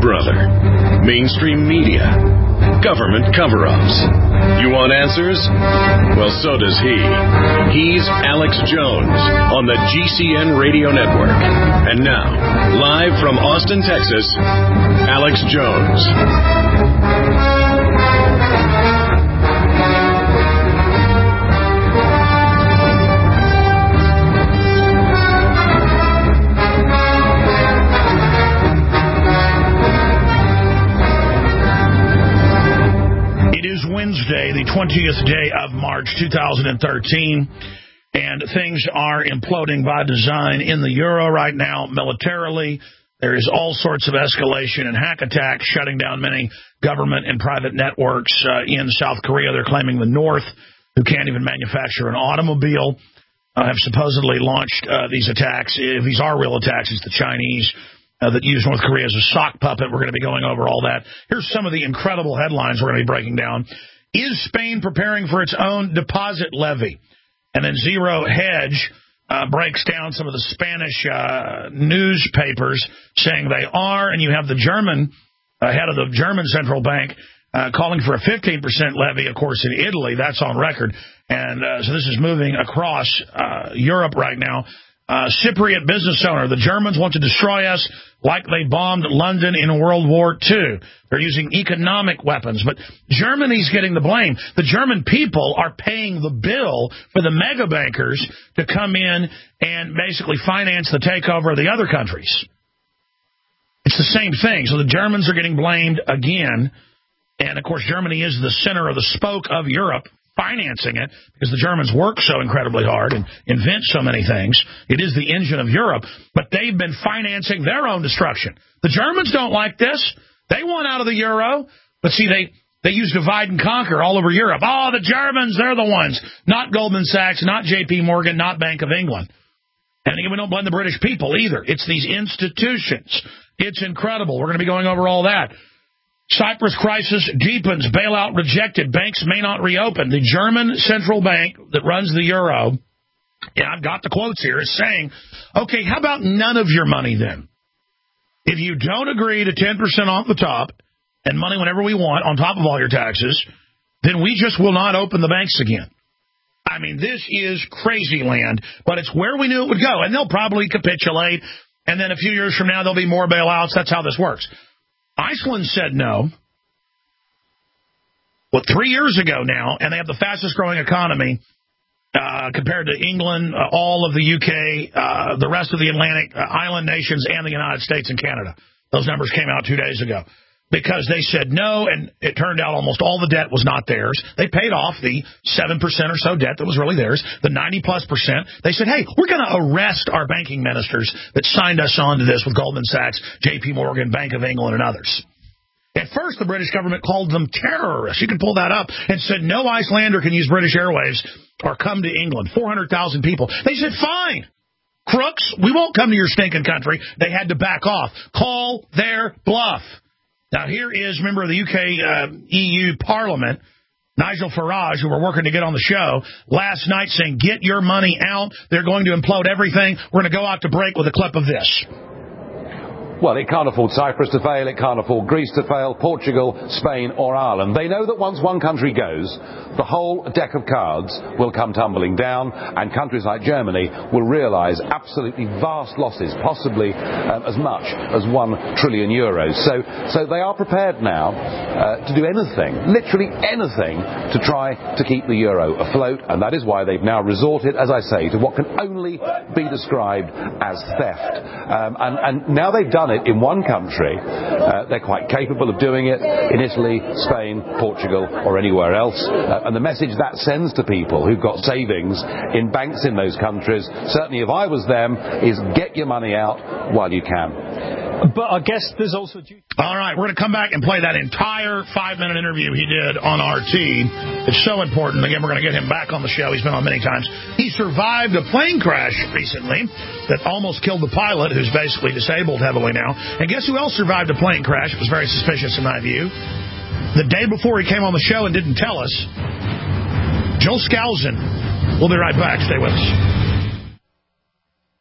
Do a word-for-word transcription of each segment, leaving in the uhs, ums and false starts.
brother. Mainstream media. Government cover-ups. You want answers? Well, so does he. He's Alex Jones on the G C N Radio Network. And now, live from Austin, Texas, Alex Jones. Wednesday, the twentieth day of March, two thousand thirteen, and things are imploding by design in the euro right now militarily. There is all sorts of escalation and hack attacks shutting down many government and private networks uh, in South Korea. They're claiming the North, who can't even manufacture an automobile, uh, have supposedly launched uh, these attacks. If these are real attacks, it's the Chinese Uh, that use North Korea as a sock puppet. We're going to be going over all that. Here's some of the incredible headlines we're going to be breaking down. Is Spain preparing for its own deposit levy? And then Zero Hedge uh, breaks down some of the Spanish uh, newspapers saying they are, and you have the German uh, head of the German central bank uh, calling for a fifteen percent levy, of course, in Italy. That's on record. And uh, so this is moving across uh, Europe right now. Uh, Cypriot business owner, the Germans want to destroy us like they bombed London in World War Two. They're using economic weapons, but Germany's getting the blame. The German people are paying the bill for the mega bankers to come in and basically finance the takeover of the other countries. It's the same thing. So the Germans are getting blamed again. And, of course, Germany is the center of the spoke of Europe, financing it, because the Germans work so incredibly hard and invent so many things. It is the engine of Europe, but they've been financing their own destruction. The Germans don't like this. They want out of the euro, but see, they, they use divide and conquer all over Europe. Oh, the Germans, they're the ones. Not Goldman Sachs, not J P Morgan, not Bank of England. And again, we don't blame the British people either. It's these institutions. It's incredible. We're going to be going over all that. Cyprus crisis deepens. Bailout rejected. Banks may not reopen. The German central bank that runs the euro, and I've got the quotes here, is saying, okay, how about none of your money then? If you don't agree to ten percent off the top and money whenever we want on top of all your taxes, then we just will not open the banks again. I mean, this is crazy land, but it's where we knew it would go. And they'll probably capitulate, and then a few years from now there'll be more bailouts. That's how this works. Iceland said no. Well, three years ago now, and they have the fastest growing economy uh, compared to England, uh, all of the U K, uh, the rest of the Atlantic uh, island nations, and the United States and Canada. Those numbers came out two days ago. Because they said no, and it turned out almost all the debt was not theirs. They paid off the seven percent or so debt that was really theirs, the ninety-plus percent. They said, hey, we're going to arrest our banking ministers that signed us on to this with Goldman Sachs, J P Morgan, Bank of England, and others. At first, the British government called them terrorists. You can pull that up, and said no Icelander can use British Airways or come to England. four hundred thousand people. They said, fine. Crooks, we won't come to your stinking country. They had to back off. Call their bluff. Now, here is member of the U K uh, E U Parliament, Nigel Farage, who we're working to get on the show, last night saying, get your money out. They're going to implode everything. We're going to go out to break with a clip of this. Well, it can't afford Cyprus to fail, it can't afford Greece to fail, Portugal, Spain or Ireland. They know that once one country goes, the whole deck of cards will come tumbling down, and countries like Germany will realise absolutely vast losses, possibly um, as much as one trillion euros. So, so they are prepared now uh, to do anything, literally anything, to try to keep the euro afloat, and that is why they've now resorted, as I say, to what can only be described as theft. Um, and, and now they've done it in one country, uh, they're quite capable of doing it in Italy, Spain, Portugal or anywhere else. Uh, and the message that sends to people who've got savings in banks in those countries, certainly if I was them, is get your money out while you can. But I guess there's also... All right, we're going to come back and play that entire five-minute interview he did on R T. It's so important. Again, we're going to get him back on the show. He's been on many times. He survived a plane crash recently that almost killed the pilot, who's basically disabled heavily now. And guess who else survived a plane crash? It was very suspicious in my view. The day before he came on the show and didn't tell us, Joel Skousen. We'll be right back. Stay with us.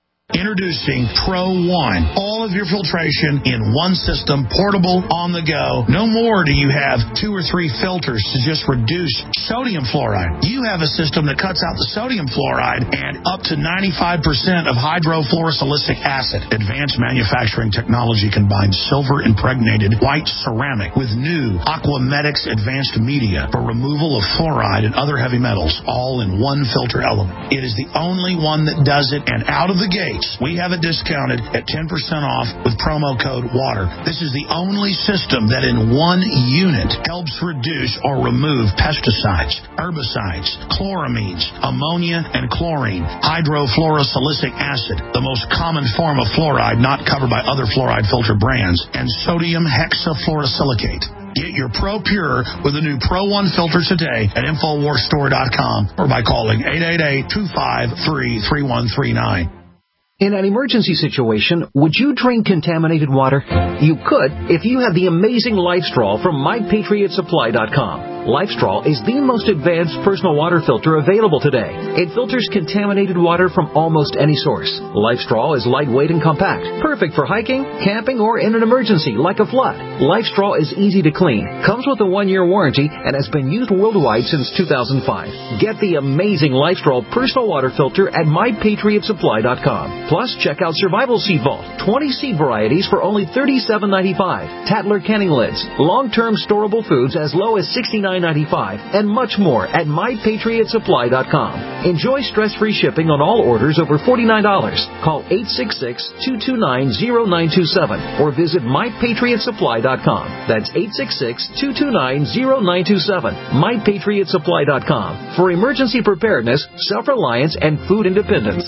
Introducing Pro One. All of your filtration in one system, portable, on the go. No more do you have two or three filters to just reduce sodium fluoride. You have a system that cuts out the sodium fluoride and up to ninety-five percent of hydrofluorosilicic acid. Advanced manufacturing technology combines silver-impregnated white ceramic with new Aquamedics advanced media for removal of fluoride and other heavy metals, all in one filter element. It is the only one that does it, and out of the gates, we have it discounted at ten percent off with promo code WATER. This is the only system that in one unit helps reduce or remove pesticides, herbicides, chloramines, ammonia, and chlorine, hydrofluorosilicic acid, the most common form of fluoride not covered by other fluoride filter brands, and sodium hexafluorosilicate. Get your Pro Pure with the new Pro One filter today at Infowars Store dot com or by calling eight eight eight, two five three, three one three nine. In an emergency situation, would you drink contaminated water? You could if you had the amazing LifeStraw from My Patriot Supply dot com. LifeStraw is the most advanced personal water filter available today. It filters contaminated water from almost any source. LifeStraw is lightweight and compact, perfect for hiking, camping, or in an emergency like a flood. LifeStraw is easy to clean, comes with a one-year warranty, and has been used worldwide since two thousand five. Get the amazing LifeStraw personal water filter at My Patriot Supply dot com. Plus, check out Survival Seed Vault, twenty seed varieties for only thirty-seven ninety-five. Tattler Canning Lids, long-term storable foods as low as sixty-nine ninety-five, and much more at My Patriot Supply dot com. Enjoy stress-free shipping on all orders over forty-nine dollars. Call eight six six, two two nine, zero nine two seven or visit My Patriot Supply dot com. That's eight six six, two two nine, zero nine two seven. My Patriot Supply dot com for emergency preparedness, self-reliance, and food independence.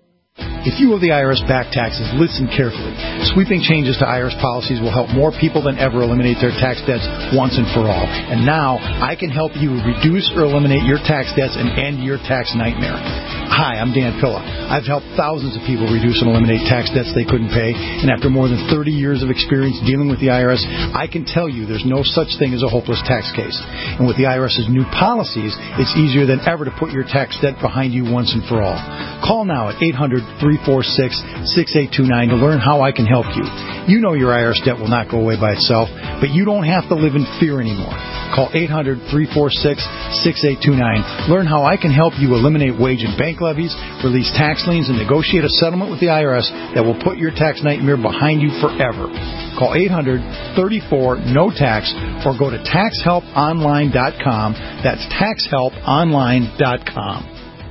If you owe the I R S back taxes, listen carefully. Sweeping changes to I R S policies will help more people than ever eliminate their tax debts once and for all. And now, I can help you reduce or eliminate your tax debts and end your tax nightmare. Hi, I'm Dan Pilla. I've helped thousands of people reduce and eliminate tax debts they couldn't pay, and after more than thirty years of experience dealing with the I R S, I can tell you there's no such thing as a hopeless tax case. And with the IRS's new policies, it's easier than ever to put your tax debt behind you once and for all. Call now at eight hundred, three four six, six eight two nine to learn how I can help you. You know your I R S debt will not go away by itself, but you don't have to live in fear anymore. Call eight hundred, three four six, six eight two nine. Learn how I can help you eliminate wage and bank levies, release tax liens, and negotiate a settlement with the I R S that will put your tax nightmare behind you forever. Call eight hundred, three four, N O tax or go to tax help online dot com. That's tax help online dot com.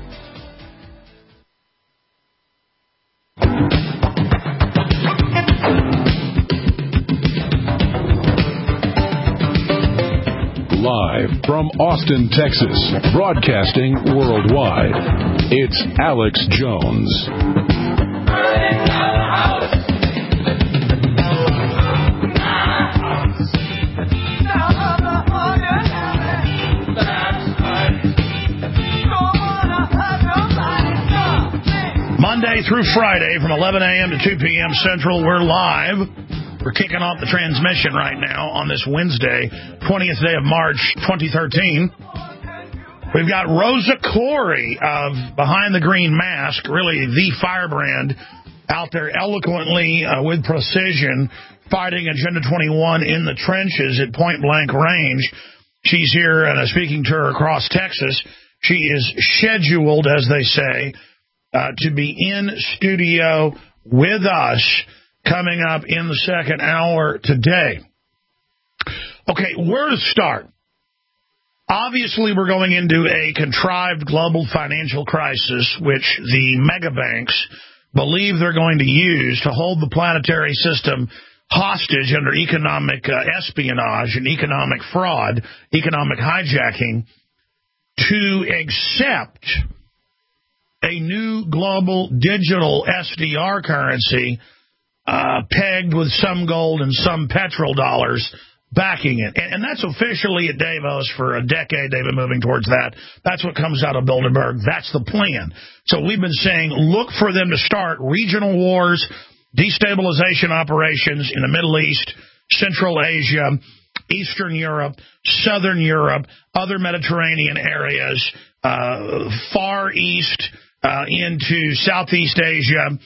Live from Austin, Texas, broadcasting worldwide, it's Alex Jones. Monday through Friday from eleven a.m. to two p.m. Central, we're live. We're kicking off the transmission right now on this Wednesday, twentieth day of March, twenty thirteen. We've got Rosa Koire of Behind the Green Mask, really the firebrand, out there eloquently, uh, with precision, fighting Agenda twenty-one in the trenches at point-blank range. She's here and uh, speaking to her across Texas. She is scheduled, as they say, uh, to be in studio with us coming up in the second hour today. Okay, where to start? Obviously, we're going into a contrived global financial crisis, which the mega banks believe they're going to use to hold the planetary system hostage under economic uh, espionage and economic fraud, economic hijacking, to accept a new global digital S D R currency Uh, pegged with some gold and some petrodollars backing it. And, and that's officially at Davos for a decade. They've been moving towards that. That's what comes out of Bilderberg. That's the plan. So we've been saying, look for them to start regional wars, destabilization operations in the Middle East, Central Asia, Eastern Europe, Southern Europe, other Mediterranean areas, uh, Far East uh, into Southeast Asia,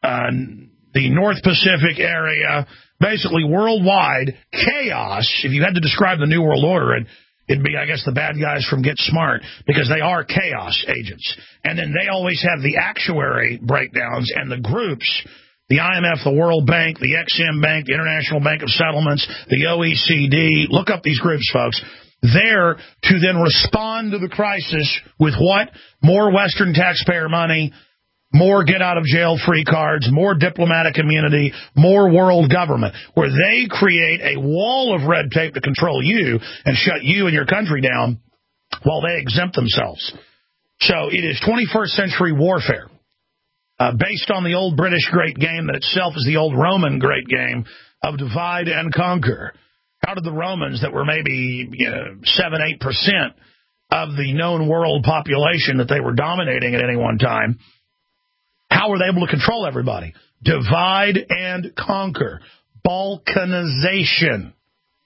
uh, the North Pacific area, basically worldwide chaos. If you had to describe the New World Order, and it'd be, I guess, the bad guys from Get Smart, because they are chaos agents. And then they always have the actuary breakdowns and the groups, the I M F, the World Bank, the Ex-Im Bank, the International Bank of Settlements, the O E C D. Look up these groups, folks. There to then respond to the crisis with what? More Western taxpayer money, more get-out-of-jail-free cards, more diplomatic immunity, more world government, where they create a wall of red tape to control you and shut you and your country down while they exempt themselves. So it is twenty-first century warfare, uh, based on the old British great game that itself is the old Roman great game of divide and conquer. How did the Romans, that were maybe you know, seven, eight percent of the known world population that they were dominating at any one time, how were they able to control everybody? Divide and conquer. Balkanization.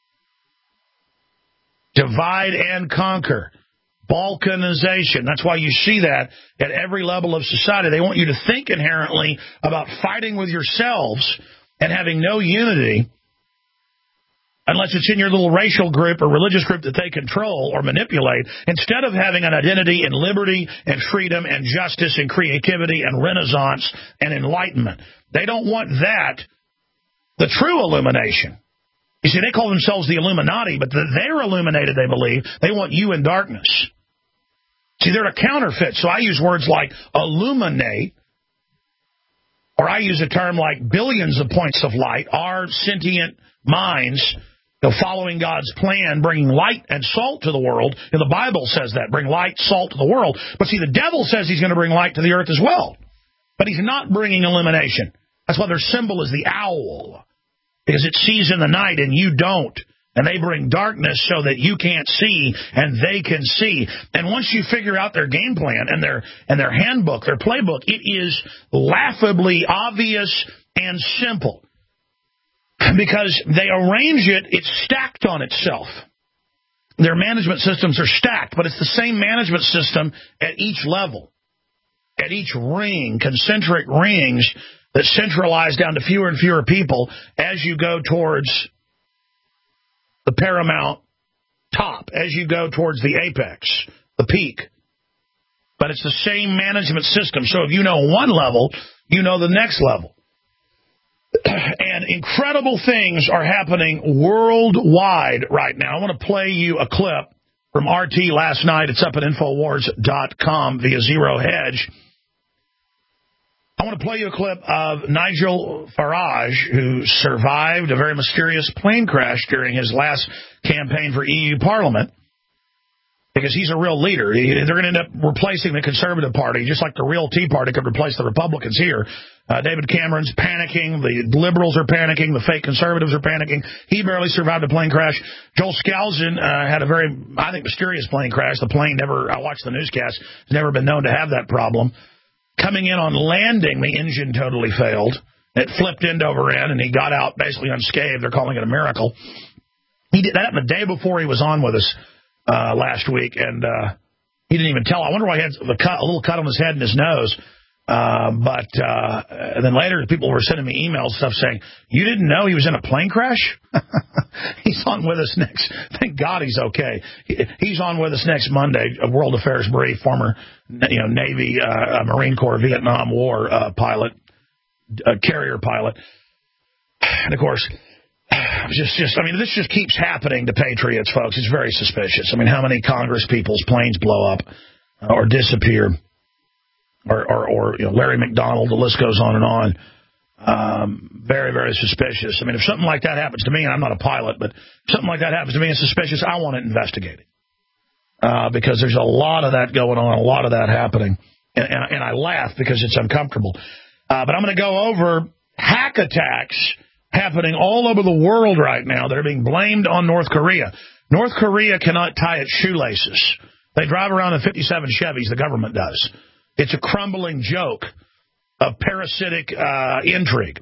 Divide and conquer. Balkanization. That's why you see that at every level of society. They want you to think inherently about fighting with yourselves and having no unity unless it's in your little racial group or religious group that they control or manipulate, instead of having an identity in liberty and freedom and justice and creativity and renaissance and enlightenment. They don't want that, the true illumination. You see, they call themselves the Illuminati, but they're illuminated, they believe. They want you in darkness. See, they're a counterfeit, so I use words like illuminate, or I use a term like billions of points of light, our sentient minds, you know, following God's plan, bringing light and salt to the world. And the Bible says that, bring light, salt to the world. But see, the devil says he's going to bring light to the earth as well. But he's not bringing illumination. That's why their symbol is the owl, because it sees in the night and you don't. And they bring darkness so that you can't see and they can see. And once you figure out their game plan and their and their handbook, their playbook, it is laughably obvious and simple. Because they arrange it, it's stacked on itself. Their management systems are stacked, but it's the same management system at each level, at each ring, concentric rings that centralize down to fewer and fewer people as you go towards the paramount top, as you go towards the apex, the peak. But it's the same management system. So if you know one level, you know the next level. And incredible things are happening worldwide right now. I want to play you a clip from R T last night. It's up at Infowars dot com via Zero Hedge. I want to play you a clip of Nigel Farage, who survived a very mysterious plane crash during his last campaign for E U Parliament, because he's a real leader. They're going to end up replacing the Conservative Party, just like the real Tea Party could replace the Republicans here. Uh, David Cameron's panicking. The liberals are panicking. The fake conservatives are panicking. He barely survived a plane crash. Joel Skousen uh, had a very, I think, mysterious plane crash. The plane never, I watched the newscast, has never been known to have that problem. Coming in on landing, the engine totally failed. It flipped end over end, and he got out basically unscathed. They're calling it a miracle. He did that the day before he was on with us uh, last week, and uh, he didn't even tell. I wonder why he had a, cut, a little cut on his head and his nose. Uh, but uh, and then later, people were sending me emails, stuff saying, "You didn't know he was in a plane crash?" He's on with us next. Thank God he's okay. He, he's on with us next Monday. A World Affairs Brief, former, you know, Navy, uh, Marine Corps, Vietnam War uh, pilot, uh, carrier pilot, and of course, just, just, I mean, this just keeps happening to patriots, folks. It's very suspicious. I mean, how many Congress people's planes blow up uh, or disappear? Or, or, or you know, Larry McDonald, the list goes on and on. Um, very, very suspicious. I mean, if something like that happens to me, and I'm not a pilot, but if something like that happens to me and suspicious, I want it investigated. Uh, because there's a lot of that going on, a lot of that happening. And, and, and I laugh because it's uncomfortable. Uh, but I'm going to go over hack attacks happening all over the world right now that are being blamed on North Korea. North Korea cannot tie its shoelaces. They drive around in fifty-seven Chevys, the government does. It's a crumbling joke of parasitic uh, intrigue.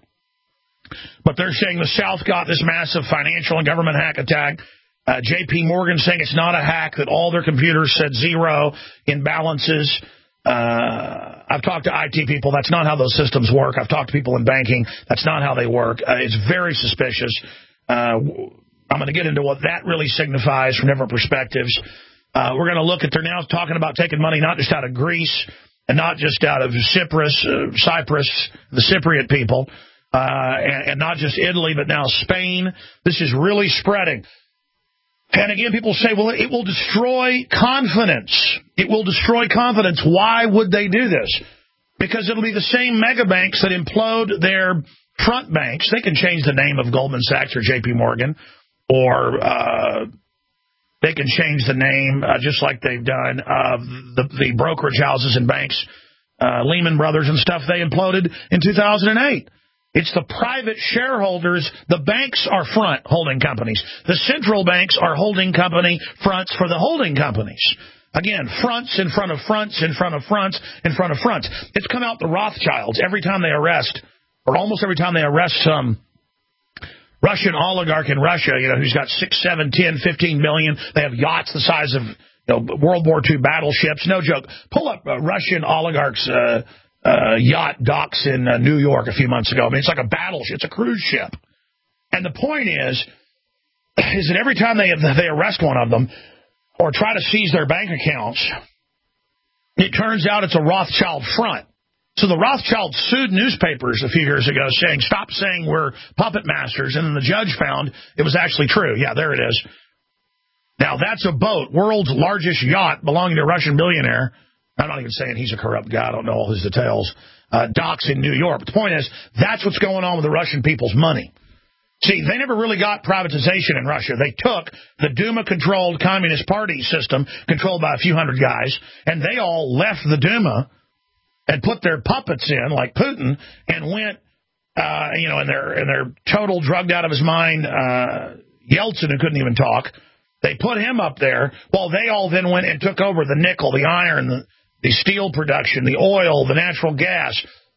But they're saying the South got this massive financial and government hack attack. Uh, J P Morgan saying it's not a hack, that all their computers said zero in balances. Uh, I've talked to I T people. That's not how those systems work. I've talked to people in banking. That's not how they work. Uh, it's very suspicious. Uh, I'm going to get into what that really signifies from different perspectives. Uh, we're going to look at, they're now talking about taking money not just out of Greece and not just out of Cyprus, uh, Cyprus, the Cypriot people, uh, and, and not just Italy, but now Spain. This is really spreading. And again, people say, well, it will destroy confidence. It will destroy confidence. Why would they do this? Because it'll be the same mega banks that implode their front banks. They can change the name of Goldman Sachs or J P Morgan, or uh, they can change the name, uh, just like they've done, of the, the brokerage houses and banks, uh, Lehman Brothers and stuff. They imploded in two thousand eight. It's the private shareholders. The banks are front holding companies. The central banks are holding company fronts for the holding companies. Again, fronts in front of fronts in front of fronts in front of fronts. It's come out the Rothschilds every time they arrest, or almost every time they arrest some Russian oligarch in Russia, you know, who's got six, seven, ten, fifteen million. They have yachts the size of, you know, World War Two battleships. No joke. Pull up uh, Russian oligarchs' uh, uh, yacht docks in uh, New York a few months ago. I mean, it's like a battleship. It's a cruise ship. And the point is, is that every time they they arrest one of them or try to seize their bank accounts, it turns out it's a Rothschild front. So the Rothschilds sued newspapers a few years ago saying, stop saying we're puppet masters. And then the judge found it was actually true. Yeah, there it is. Now, that's a boat, world's largest yacht belonging to a Russian billionaire. I'm not even saying he's a corrupt guy. I don't know all his details. Uh, docks in New York. But the point is, that's what's going on with the Russian people's money. See, they never really got privatization in Russia. They took the Duma-controlled Communist Party system, controlled by a few hundred guys, and they all left the Duma and put their puppets in, like Putin, and went, uh, you know, and they're, and they're total drugged out of his mind, uh, Yeltsin, who couldn't even talk. They put him up there, while they all then went and took over the nickel, the iron, the, the steel production, the oil, the natural gas.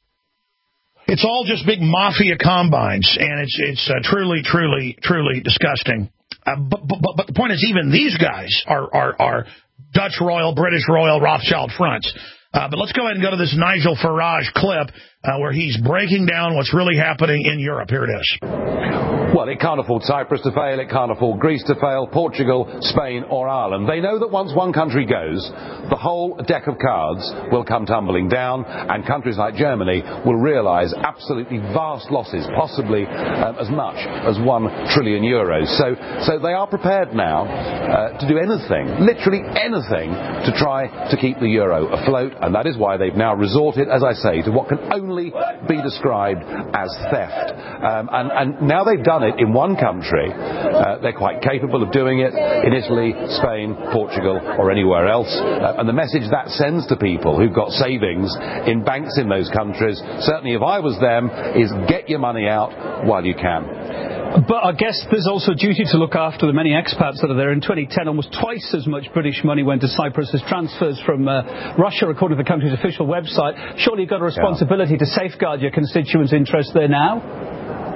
It's all just big mafia combines, and it's it's uh, truly, truly, truly disgusting. Uh, but, but, but the point is, even these guys are, are, are Dutch Royal, British Royal, Rothschild fronts. Uh, but let's go ahead and go to this Nigel Farage clip uh, where he's breaking down what's really happening in Europe. Here it is. Well, it can't afford Cyprus to fail, it can't afford Greece to fail, Portugal, Spain or Ireland. They know that once one country goes, the whole deck of cards will come tumbling down, and countries like Germany will realise absolutely vast losses, possibly um, as much as one trillion euros. So, so they are prepared now uh, to do anything, literally anything, to try to keep the euro afloat, and that is why they've now resorted, as I say, to what can only be described as theft. Um, and, and now they've done it in one country. Uh, they're quite capable of doing it in Italy, Spain, Portugal, or anywhere else. Uh, and the message that sends to people who've got savings in banks in those countries, certainly if I was them, is get your money out while you can. But I guess there's also a duty to look after the many expats that are there. In twenty ten, almost twice as much British money went to Cyprus as transfers from uh, Russia, according to the country's official website. Surely you've got a responsibility yeah. to safeguard your constituents' interests there now?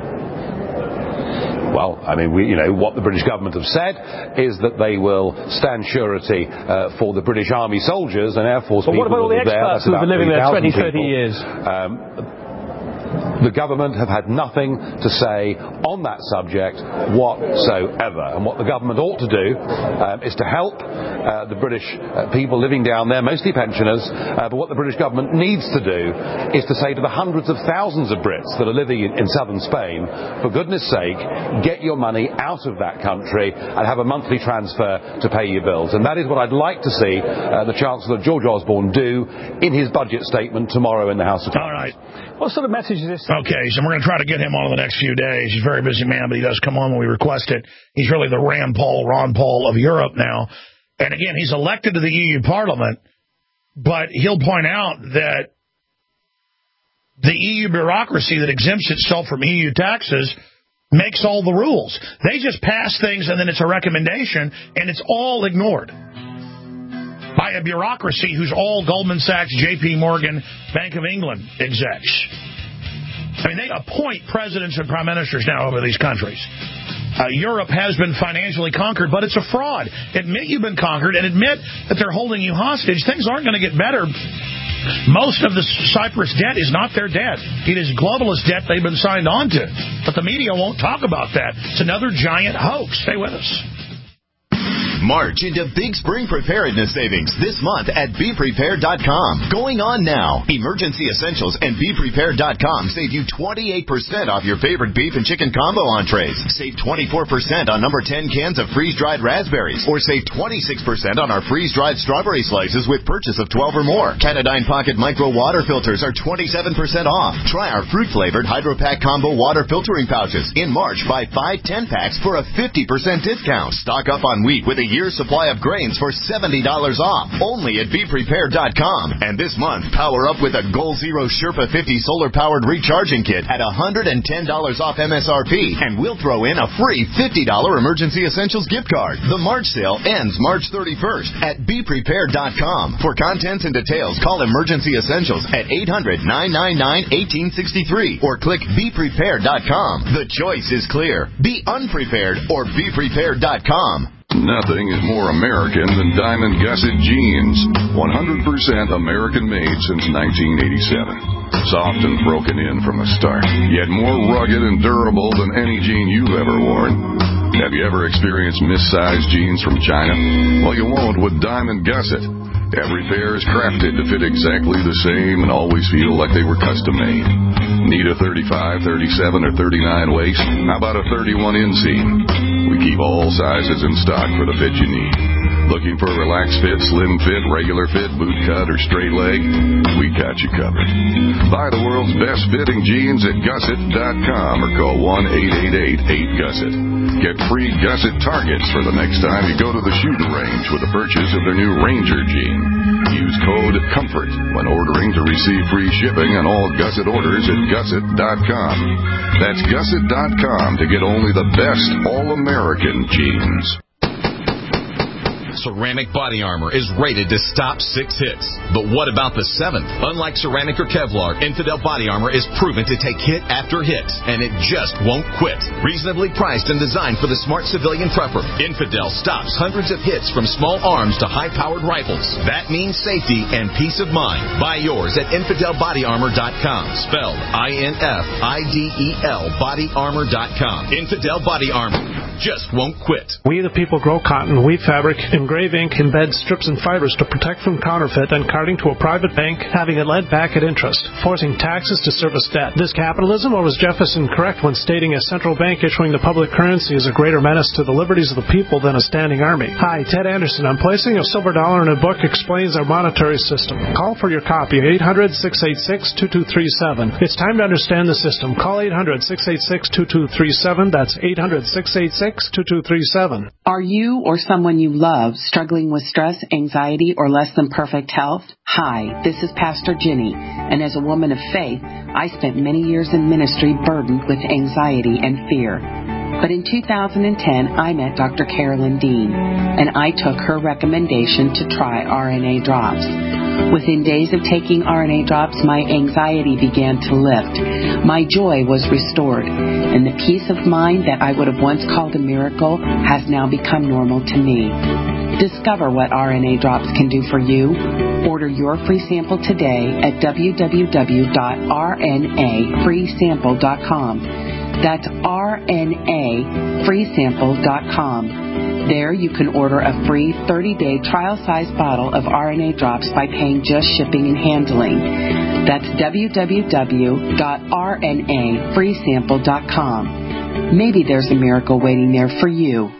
Well, I mean, we, you know, what the British government have said is that they will stand surety uh, for the British Army soldiers and Air Force but people. What about all the expats who have been living there twenty, thirty years? Um, The government have had nothing to say on that subject whatsoever. And what the government ought to do um, is to help uh, the British uh, people living down there, mostly pensioners. Uh, but what the British government needs to do is to say to the hundreds of thousands of Brits that are living in, in southern Spain, for goodness sake, get your money out of that country and have a monthly transfer to pay your bills. And that is what I'd like to see uh, the Chancellor George Osborne do in his budget statement tomorrow in the House of Commons. All right. What sort of message is this? Okay, so we're going to try to get him on in the next few days. He's a very busy man, but he does come on when we request it. He's really the Rand Paul, Ron Paul of Europe now. And again, he's elected to the E U Parliament, but he'll point out that the E U bureaucracy that exempts itself from E U taxes makes all the rules. They just pass things and then it's a recommendation, and it's all ignored by a bureaucracy who's all Goldman Sachs, J P Morgan, Bank of England execs. I mean, they appoint presidents and prime ministers now over these countries. Uh, Europe has been financially conquered, but it's a fraud. Admit you've been conquered and admit that they're holding you hostage. Things aren't going to get better Most of the Cyprus debt is not their debt. It is globalist debt they've been signed on to. But the media won't talk about that. It's another giant hoax. Stay with us. March into big spring preparedness savings this month at be prepared dot com. Going on now. Emergency Essentials and be prepared dot com save you twenty-eight percent off your favorite beef and chicken combo entrees. Save twenty-four percent on number ten cans of freeze-dried raspberries. Or save twenty-six percent on our freeze-dried strawberry slices with purchase of twelve or more. Canadine Pocket Micro Water Filters are twenty-seven percent off. Try our fruit-flavored Hydro Pack Combo Water Filtering Pouches. In March, buy five ten-packs for a fifty percent discount. Stock up on wheat with a year's supply of grains for seventy dollars off. Only at be prepared dot com. And this month, power up with a Goal Zero Sherpa fifty solar-powered recharging kit at one hundred ten dollars off M S R P. And we'll throw in a free fifty dollars Emergency Essentials gift card. The March sale ends March thirty-first at be prepared dot com. For contents and details, call Emergency Essentials at eight hundred, nine nine nine, one eight six three or click be prepared dot com. The choice is clear. Be unprepared or be prepared dot com. Nothing is more American than Diamond Gusset jeans. one hundred percent American-made since nineteen eighty-seven. Soft and broken in from the start, yet more rugged and durable than any jean you've ever worn. Have you ever experienced missized jeans from China? Well, you won't with Diamond Gusset. Every pair is crafted to fit exactly the same and always feel like they were custom-made. Need a thirty-five, thirty-seven, or thirty-nine waist? How about a thirty-one inseam? We keep all sizes in stock for the fit you need. Looking for a relaxed fit, slim fit, regular fit, boot cut, or straight leg? We got you covered. Buy the world's best fitting jeans at gusset dot com or call one eight eight eight, eight gusset. Get free Gusset targets for the next time you go to the shooting range with a purchase of their new Ranger jean. Use code COMFORT when ordering to receive free shipping on all Gusset orders at gusset dot com. That's gusset dot com to get only the best all-American jeans. Ceramic body armor is rated to stop six hits. But what about the seventh? Unlike ceramic or Kevlar, Infidel body armor is proven to take hit after hit, and it just won't quit. Reasonably priced and designed for the smart civilian prepper, Infidel stops hundreds of hits from small arms to high-powered rifles. That means safety and peace of mind. Buy yours at infidel body armor dot com, spelled I N F I D E L body armor dot com. Infidel body armor just won't quit. We the people grow cotton, weave fabric, engrave ink, embed strips and fibers to protect from counterfeit and carting to a private bank, having it lent back at interest, forcing taxes to service debt. This capitalism, or was Jefferson correct when stating a central bank issuing the public currency is a greater menace to the liberties of the people than a standing army? Hi, Ted Anderson. I'm placing a silver dollar in a book explains our monetary system. Call for your copy, eight hundred, six eight six, two two three seven. It's time to understand the system. Call eight hundred, six eight six, two two three seven. That's eight hundred, six eight six, two two three seven. Are you or someone you love struggling with stress, anxiety, or less than perfect health? Hi, this is Pastor Ginny, and as a woman of faith, I spent many years in ministry burdened with anxiety and fear. But in two thousand ten, I met Doctor Carolyn Dean, and I took her recommendation to try R N A drops. Within days of taking R N A drops, my anxiety began to lift. My joy was restored, and the peace of mind that I would have once called a miracle has now become normal to me. Discover what R N A drops can do for you. Order your free sample today at w w w dot r n a free sample dot com. That's R N A free sample dot com. There you can order a free thirty-day trial-size bottle of R N A drops by paying just shipping and handling. That's w w w dot r n a free sample dot com. Maybe there's a miracle waiting there for you.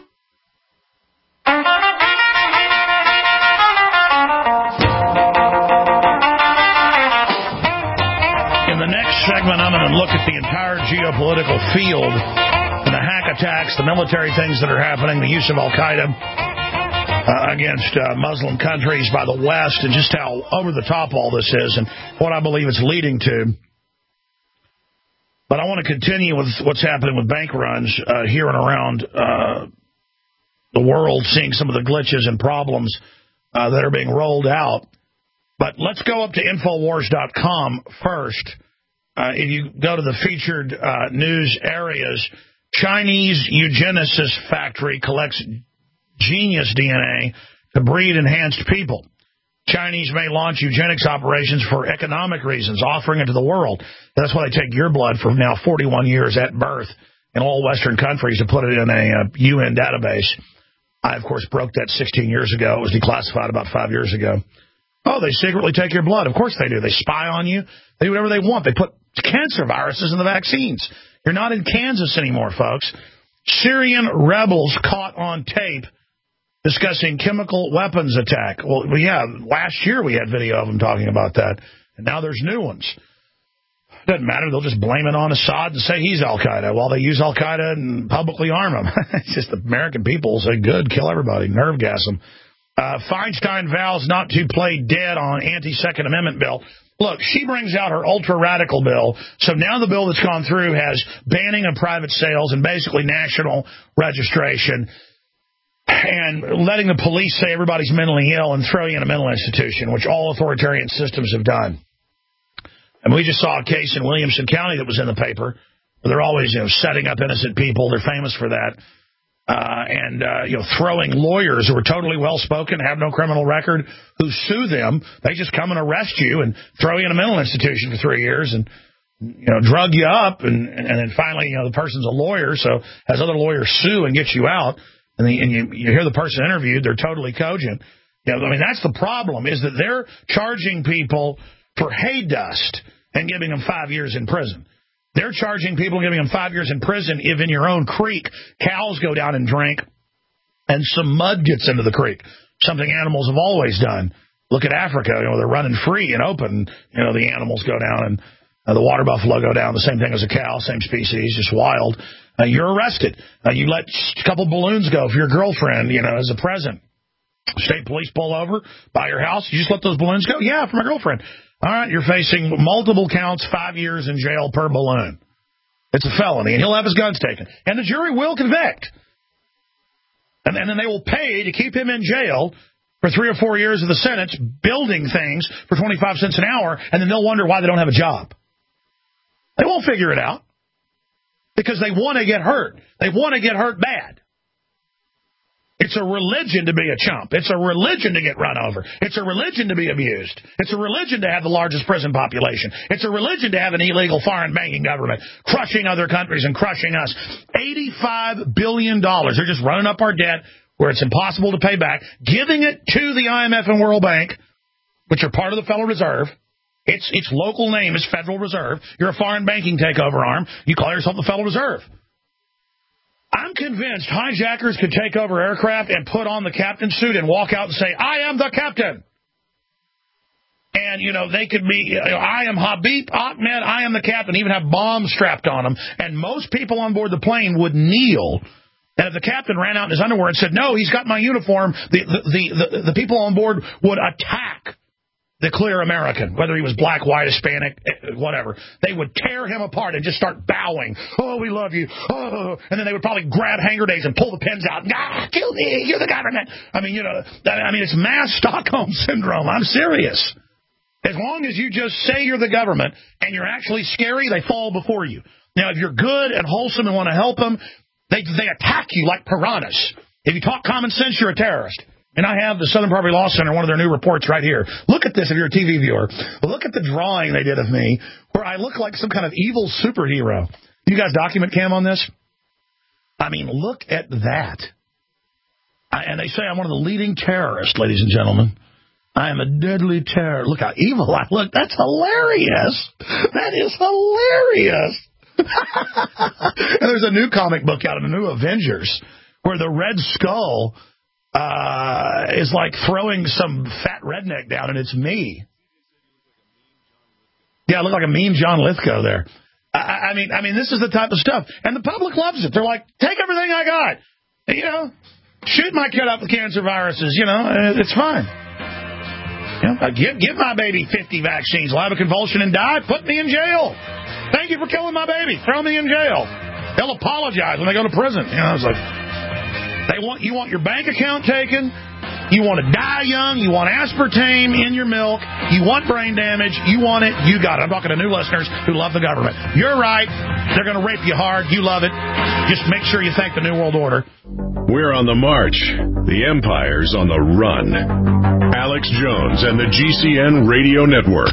Segment, I'm going to look at the entire geopolitical field and the hack attacks, the military things that are happening, the use of Al-Qaeda uh, against uh, Muslim countries by the West, and just how over the top all this is and what I believe it's leading to. But I want to continue with what's happening with bank runs uh, here and around uh, the world, seeing some of the glitches and problems uh, that are being rolled out. But let's go up to Infowars dot com first. Uh, if you go to the featured uh, news areas, Chinese eugenicist factory collects genius D N A to breed enhanced people. Chinese may launch eugenics operations for economic reasons, offering it to the world. That's why they take your blood for now forty-one years at birth in all Western countries to put it in a, a U N database. I, of course, broke that sixteen years ago. It was declassified about five years ago. Oh, they secretly take your blood. Of course they do. They spy on you. They do whatever they want. They put cancer viruses in the vaccines. You're not in Kansas anymore, folks. Syrian rebels caught on tape discussing chemical weapons attack. Well, yeah, last year we had video of them talking about that, and now there's new ones. Doesn't matter. They'll just blame it on Assad and say he's Al-Qaeda while they use Al-Qaeda and publicly arm them. It's just the American people say, good, kill everybody, nerve gas them. Uh, Feinstein vows not to play dead on anti-Second Amendment bill. Look, she brings out her ultra-radical bill, so now the bill that's gone through has banning of private sales and basically national registration and letting the police say everybody's mentally ill and throw you in a mental institution, which all authoritarian systems have done. And we just saw a case in Williamson County that was in the paper where they're always, you know, setting up innocent people. They're famous for that. Uh, and, uh, you know, throwing lawyers who are totally well-spoken, have no criminal record, who sue them. They just come and arrest you and throw you in a mental institution for three years and, you know, drug you up. And, and then finally, you know, the person's a lawyer, so has other lawyers sue and get you out. And, the, and you, you hear the person interviewed, they're totally cogent. You know, I mean, that's the problem, is that they're charging people for hay dust and giving them five years in prison. They're charging people and giving them five years in prison if in your own creek cows go down and drink and some mud gets into the creek, something animals have always done. Look at Africa. You know, they're running free and open. You know, the animals go down and uh, the water buffalo go down, the same thing as a cow, same species, just wild. Uh, you're arrested. Uh, you let a couple balloons go for your girlfriend, you know, as a present. State police pull over by your house. You just let those balloons go? Yeah, for my girlfriend. All right, you're facing multiple counts, five years in jail per balloon. It's a felony, and he'll have his guns taken. And the jury will convict. And, and then they will pay to keep him in jail for three or four years of the sentence, building things for twenty-five cents an hour, and then they'll wonder why they don't have a job. They won't figure it out because they want to get hurt. They want to get hurt bad. It's a religion to be a chump. It's a religion to get run over. It's a religion to be abused. It's a religion to have the largest prison population. It's a religion to have an illegal foreign banking government crushing other countries and crushing us. eighty-five billion dollars. They're just running up our debt where it's impossible to pay back, giving it to the I M F and World Bank, which are part of the Federal Reserve. Its its local name is Federal Reserve. You're a foreign banking takeover arm. You call yourself the Federal Reserve. I'm convinced hijackers could take over aircraft and put on the captain's suit and walk out and say, I am the captain. And, you know, they could be, you know, I am Habib Ahmed, I am the captain, even have bombs strapped on them. And most people on board the plane would kneel. And if the captain ran out in his underwear and said, no, he's got my uniform, the, the, the, the, the people on board would attack the clear American, whether he was black, white, Hispanic, whatever. They would tear him apart and just start bowing. Oh, we love you. Oh, and then they would probably grab hanger days and pull the pins out. Ah, kill me. You're the government. I mean, you know, I mean, it's mass Stockholm syndrome. I'm serious. As long as you just say you're the government and you're actually scary, they fall before you. Now, if you're good and wholesome and want to help them, they, they attack you like piranhas. If you talk common sense, you're a terrorist. And I have the Southern Poverty Law Center, one of their new reports right here. Look at this if you're a T V viewer. Look at the drawing they did of me where I look like some kind of evil superhero. You guys document cam on this? I mean, look at that. I, and they say I'm one of the leading terrorists, ladies and gentlemen. I am a deadly terror. Look how evil I look. That's hilarious. That is hilarious. And there's a new comic book out, a new Avengers, where the Red Skull uh, is like throwing some fat redneck down, and it's me. Yeah, I look like a mean John Lithgow there. I, I mean, I mean, this is the type of stuff, and the public loves it. They're like, take everything I got, you know, shoot my kid up with cancer viruses, you know, it's fine. You know, give give my baby fifty vaccines. I'll have a convulsion and die. Put me in jail. Thank you for killing my baby. Throw me in jail. They'll apologize when they go to prison. You know, it's like they want you want your bank account taken. You want to die young. You want aspartame in your milk. You want brain damage. You want it. You got it. I'm talking to new listeners who love the government. You're right. They're going to rape you hard. You love it. Just make sure you thank the New World Order. We're on the march. The empire's on the run. Alex Jones and the G C N Radio Network.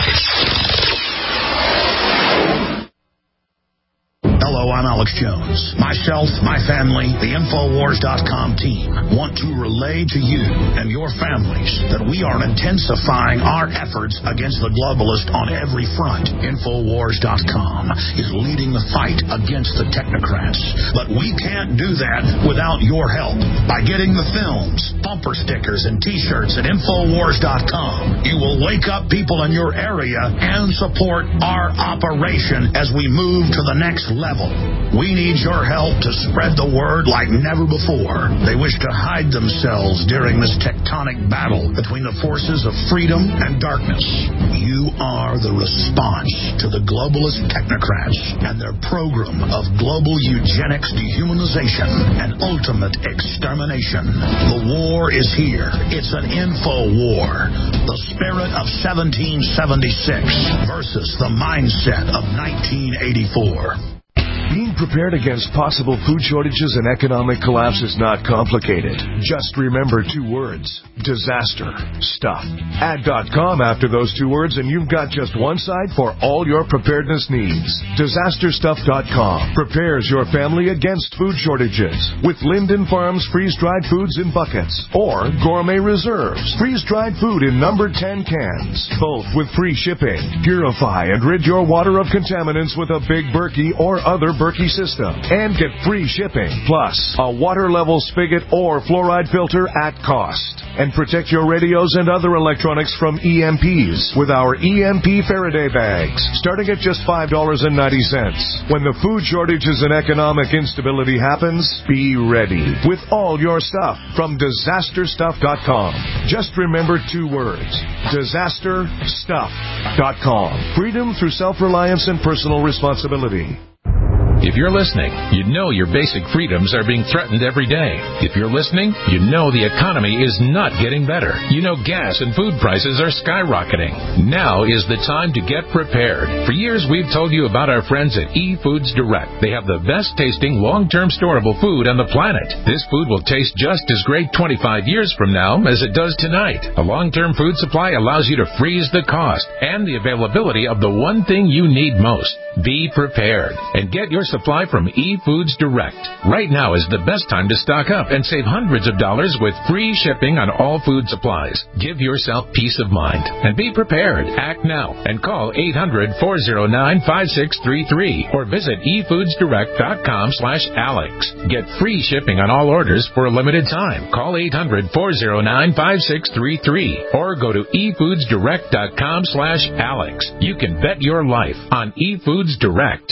Hello, I'm Alex Jones. Myself, my family, the Infowars dot com team want to relay to you and your families that we are intensifying our efforts against the globalist on every front. Infowars dot com is leading the fight against the technocrats. But we can't do that without your help. By getting the films, bumper stickers, and T-shirts at Infowars dot com, you will wake up people in your area and support our operation as we move to the next level. We need your help to spread the word like never before. They wish to hide themselves during this tectonic battle between the forces of freedom and darkness. You are the response to the globalist technocrats and their program of global eugenics, dehumanization, and ultimate extermination. The war is here. It's an info war. The spirit of seventeen seventy-six versus the mindset of nineteen eighty-four. Being prepared against possible food shortages and economic collapse is not complicated. Just remember two words: disaster stuff. Add .com after those two words and you've got just one site for all your preparedness needs. disaster stuff dot com prepares your family against food shortages with Linden Farms freeze-dried foods in buckets or Gourmet Reserves freeze-dried food in number ten cans, both with free shipping. Purify and rid your water of contaminants with a Big Berkey or other Berkey system and get free shipping, plus a water level spigot or fluoride filter at cost. And protect your radios and other electronics from E M Ps with our E M P Faraday bags, starting at just five dollars and ninety cents. When the food shortages and economic instability happens, be ready with all your stuff from disaster stuff dot com. Just remember two words: disaster stuff dot com. Freedom through self-reliance and personal responsibility. If you're listening, you know your basic freedoms are being threatened every day. If you're listening, you know the economy is not getting better. You know gas and food prices are skyrocketing. Now is the time to get prepared. For years, we've told you about our friends at eFoods Direct. They have the best tasting, long-term storable food on the planet. This food will taste just as great twenty-five years from now as it does tonight. A long-term food supply allows you to freeze the cost and the availability of the one thing you need most. Be prepared and get your supply from eFoods Direct. Right now is the best time to stock up and save hundreds of dollars with free shipping on all food supplies. Give yourself peace of mind and be prepared. Act now and call eight hundred, four oh nine, five six three three or visit e foods direct dot com slash Alex. Get free shipping on all orders for a limited time. Call eight hundred, four oh nine, five six three three or go to e foods direct dot com slash Alex. You can bet your life on eFoods Direct.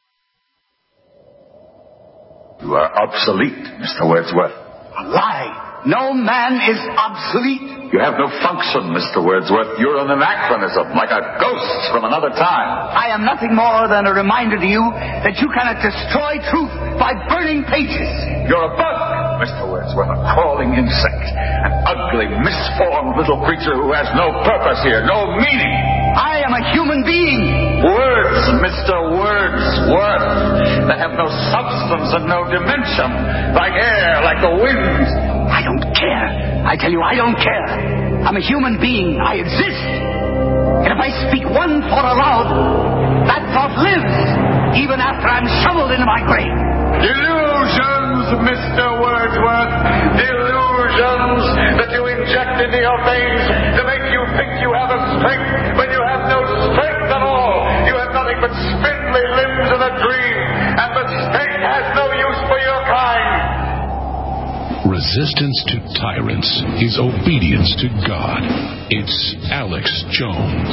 You are obsolete, Mister Wordsworth. A lie. No man is obsolete. You have no function, Mister Wordsworth. You're an anachronism, like a ghost from another time. I am nothing more than a reminder to you that you cannot destroy truth by burning pages. You're a bug, Mister Wordsworth, a crawling insect, an ugly, misformed little creature who has no purpose here, no meaning. I am a human being. Words, Mister Wordsworth, that have no substance and no dimension, like air, like the wind. I don't care. I tell you, I don't care. I'm a human being. I exist. And if I speak one thought aloud, that thought lives, even after I'm shoveled into my grave. Delusions, Mister Wordsworth. Delusions that you inject into your veins to make you think you have a strength when you have no strength at all. You have nothing but spindly limbs and a dream, and the state has no use for your kind. Resistance to tyrants is obedience to God. It's Alex Jones.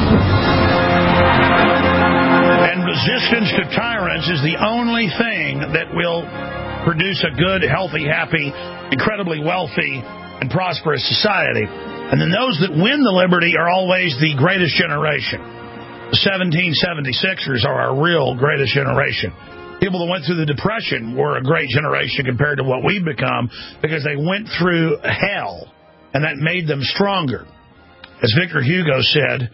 And resistance to tyrants is the only thing that will produce a good, healthy, happy, incredibly wealthy, and prosperous society. And then those that win the liberty are always the greatest generation. The seventeen seventy-sixers are our real greatest generation. People that went through the Depression were a great generation compared to what we've become because they went through hell, and that made them stronger. As Victor Hugo said,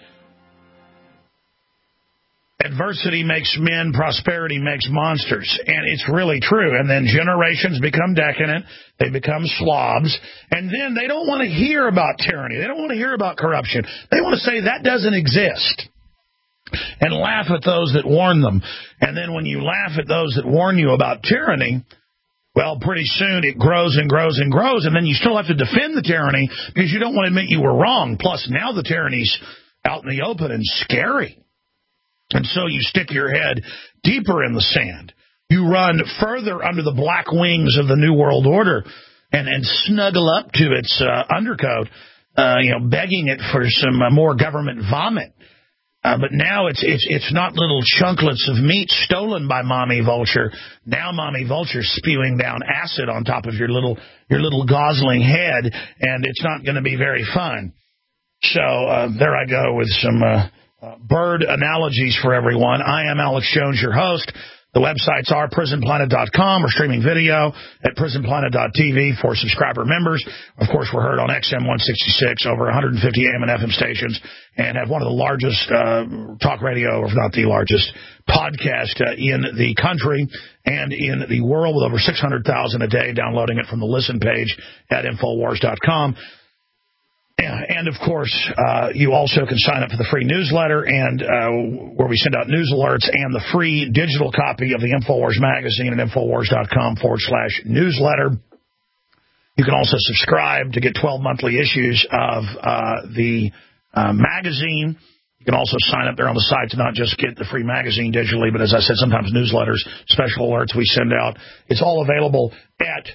adversity makes men, prosperity makes monsters. And it's really true. And then generations become decadent. They become slobs. And then they don't want to hear about tyranny. They don't want to hear about corruption. They want to say that doesn't exist and laugh at those that warn them. And then when you laugh at those that warn you about tyranny, well, pretty soon it grows and grows and grows. And then you still have to defend the tyranny because you don't want to admit you were wrong. Plus, now the tyranny's out in the open and scary. And so you stick your head deeper in the sand. You run further under the black wings of the New World Order and, and snuggle up to its uh, undercoat, uh, you know, begging it for some uh, more government vomit. Uh, but now it's it's it's not little chunklets of meat stolen by Mommy Vulture. Now Mommy Vulture's spewing down acid on top of your little your little gosling head, and it's not going to be very fun. So uh, there I go with some uh, uh, bird analogies for everyone. I am Alex Jones, your host. The websites are prison planet dot com. We're streaming video at prison planet dot t v for subscriber members. Of course, we're heard on X M one sixty-six, over one hundred fifty A M and F M stations, and have one of the largest uh, talk radio, if not the largest, podcast uh, in the country and in the world, with over six hundred thousand a day downloading it from the listen page at infowars dot com. And, of course, uh, you also can sign up for the free newsletter, and uh, where we send out news alerts, and the free digital copy of the InfoWars magazine at infowars dot com forward slash newsletter. You can also subscribe to get twelve monthly issues of uh, the uh, magazine. You can also sign up there on the site to not just get the free magazine digitally, but as I said, sometimes newsletters, special alerts we send out. It's all available at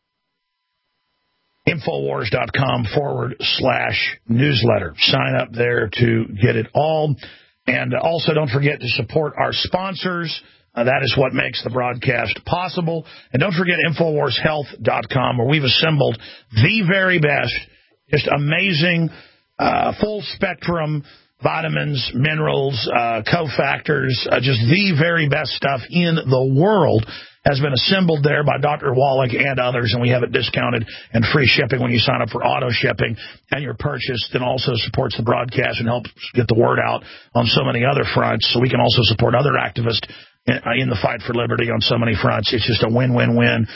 infowars dot com forward slash newsletter. Sign up there to get it all. And also don't forget to support our sponsors. Uh, that is what makes the broadcast possible. And don't forget infowars health dot com, where we've assembled the very best, just amazing, uh, full-spectrum vitamins, minerals, uh, cofactors, uh, just the very best stuff in the world has been assembled there by Doctor Wallach and others, and we have it discounted and free shipping when you sign up for auto shipping. And your purchase then also supports the broadcast and helps get the word out on so many other fronts, so we can also support other activists in, in the fight for liberty on so many fronts. It's just a win-win-win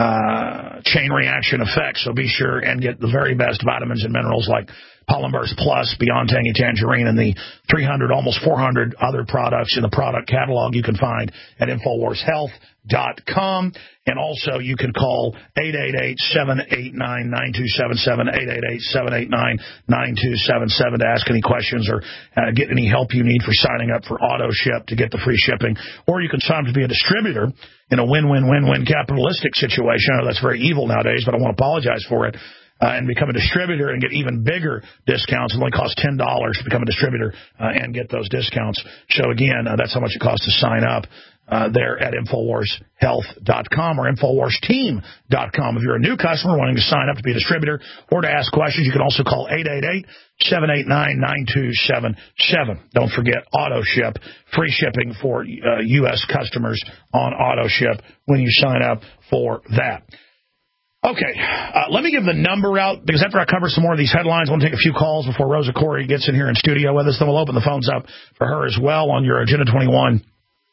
uh, chain reaction effect, so be sure and get the very best vitamins and minerals like Polymers Plus, Beyond Tangy Tangerine, and the three hundred, almost four hundred other products in the product catalog you can find at infowars health dot com. And also you can call eight eight eight, seven eight nine, nine two seven seven, eight eight eight, seven eight nine, nine two seven seven to ask any questions or uh, get any help you need for signing up for auto ship to get the free shipping. Or you can sign up to be a distributor in a win-win-win-win capitalistic situation. I know that's very evil nowadays, but I want to apologize for it. Uh, and become a distributor and get even bigger discounts. It only costs ten dollars to become a distributor uh, and get those discounts. So, again, uh, that's how much it costs to sign up uh, there at infowars health dot com or infowars team dot com. If you're a new customer wanting to sign up to be a distributor or to ask questions, you can also call eight eight eight, seven eight nine, nine two seven seven. Don't forget auto ship, free shipping for uh, U S customers on auto ship when you sign up for that. Okay, uh, let me give the number out, because after I cover some more of these headlines, I want to take a few calls before Rosa Corey gets in here in studio with us. Then we'll open the phones up for her as well on your Agenda twenty-one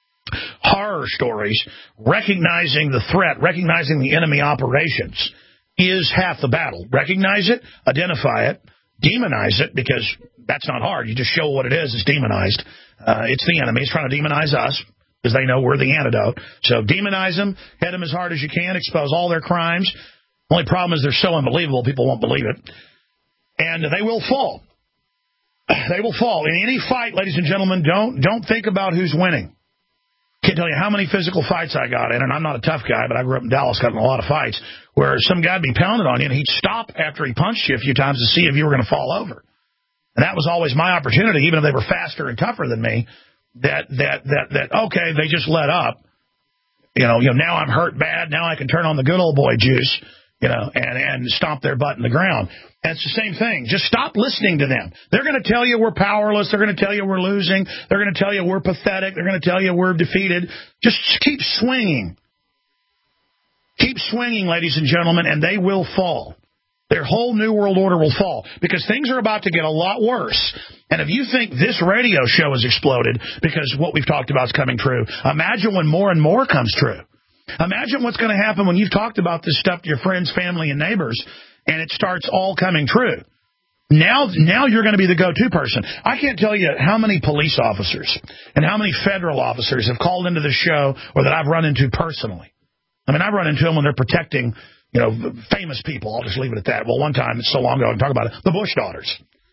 horror stories. Recognizing the threat, recognizing the enemy operations is half the battle. Recognize it, identify it, demonize it, because that's not hard. You just show what it is. It's demonized. Uh, it's the enemy. It's trying to demonize us, because they know we're the antidote. So demonize them, hit them as hard as you can, expose all their crimes. Only problem is they're so unbelievable, people won't believe it. And they will fall. They will fall. In any fight, ladies and gentlemen, don't don't think about who's winning. Can't tell you how many physical fights I got in, and I'm not a tough guy, but I grew up in Dallas, got in a lot of fights, where some guy'd be pounding on you, and he'd stop after he punched you a few times to see if you were going to fall over. And that was always my opportunity, even if they were faster and tougher than me, that, that, that, that okay, they just let up. You know, you know, now I'm hurt bad, now I can turn on the good old boy juice. You know, and, and stomp their butt in the ground. And it's the same thing. Just stop listening to them. They're going to tell you we're powerless. They're going to tell you we're losing. They're going to tell you we're pathetic. They're going to tell you we're defeated. Just keep swinging. Keep swinging, ladies and gentlemen, and they will fall. They're their whole New World Order will fall, because things are about to get a lot worse. And if you think this radio show has exploded because what we've talked about is coming true, imagine when more and more comes true. Imagine what's going to happen when you've talked about this stuff to your friends, family, and neighbors, and it starts all coming true. Now, now you're going to be the go-to person. I can't tell you how many police officers and how many federal officers have called into the show or that I've run into personally. I mean, I've run into them when they're protecting, you know, famous people. I'll just leave it at that. Well, one time, it's so long ago, I can talk about it, the Bush daughters.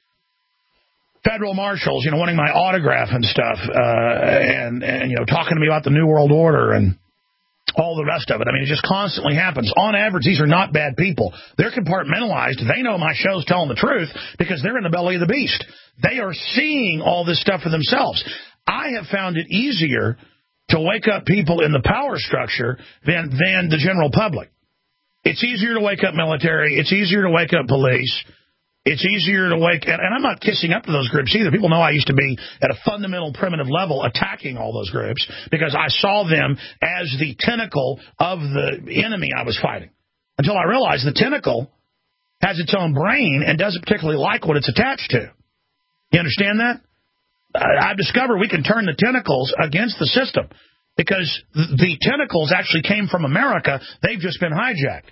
Federal marshals, you know, wanting my autograph and stuff, uh, and, and, you know, talking to me about the New World Order and all the rest of it. I mean, it just constantly happens. On average, these are not bad people. They're compartmentalized. They know my show's telling the truth because they're in the belly of the beast. They are seeing all this stuff for themselves. I have found it easier to wake up people in the power structure than, than the general public. It's easier to wake up military. It's easier to wake up police. It's easier to wake, and I'm not kissing up to those groups either. People know I used to be at a fundamental primitive level attacking all those groups because I saw them as the tentacle of the enemy I was fighting. Until I realized the tentacle has its own brain and doesn't particularly like what it's attached to. You understand that? I've discovered we can turn the tentacles against the system because the tentacles actually came from America. They've just been hijacked.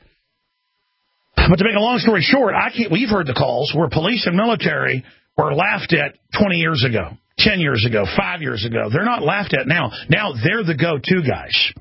But to make a long story short, I can't, we've heard the calls where police and military were laughed at twenty years ago, ten years ago, five years ago. They're not laughed at now. Now they're the go-to guys.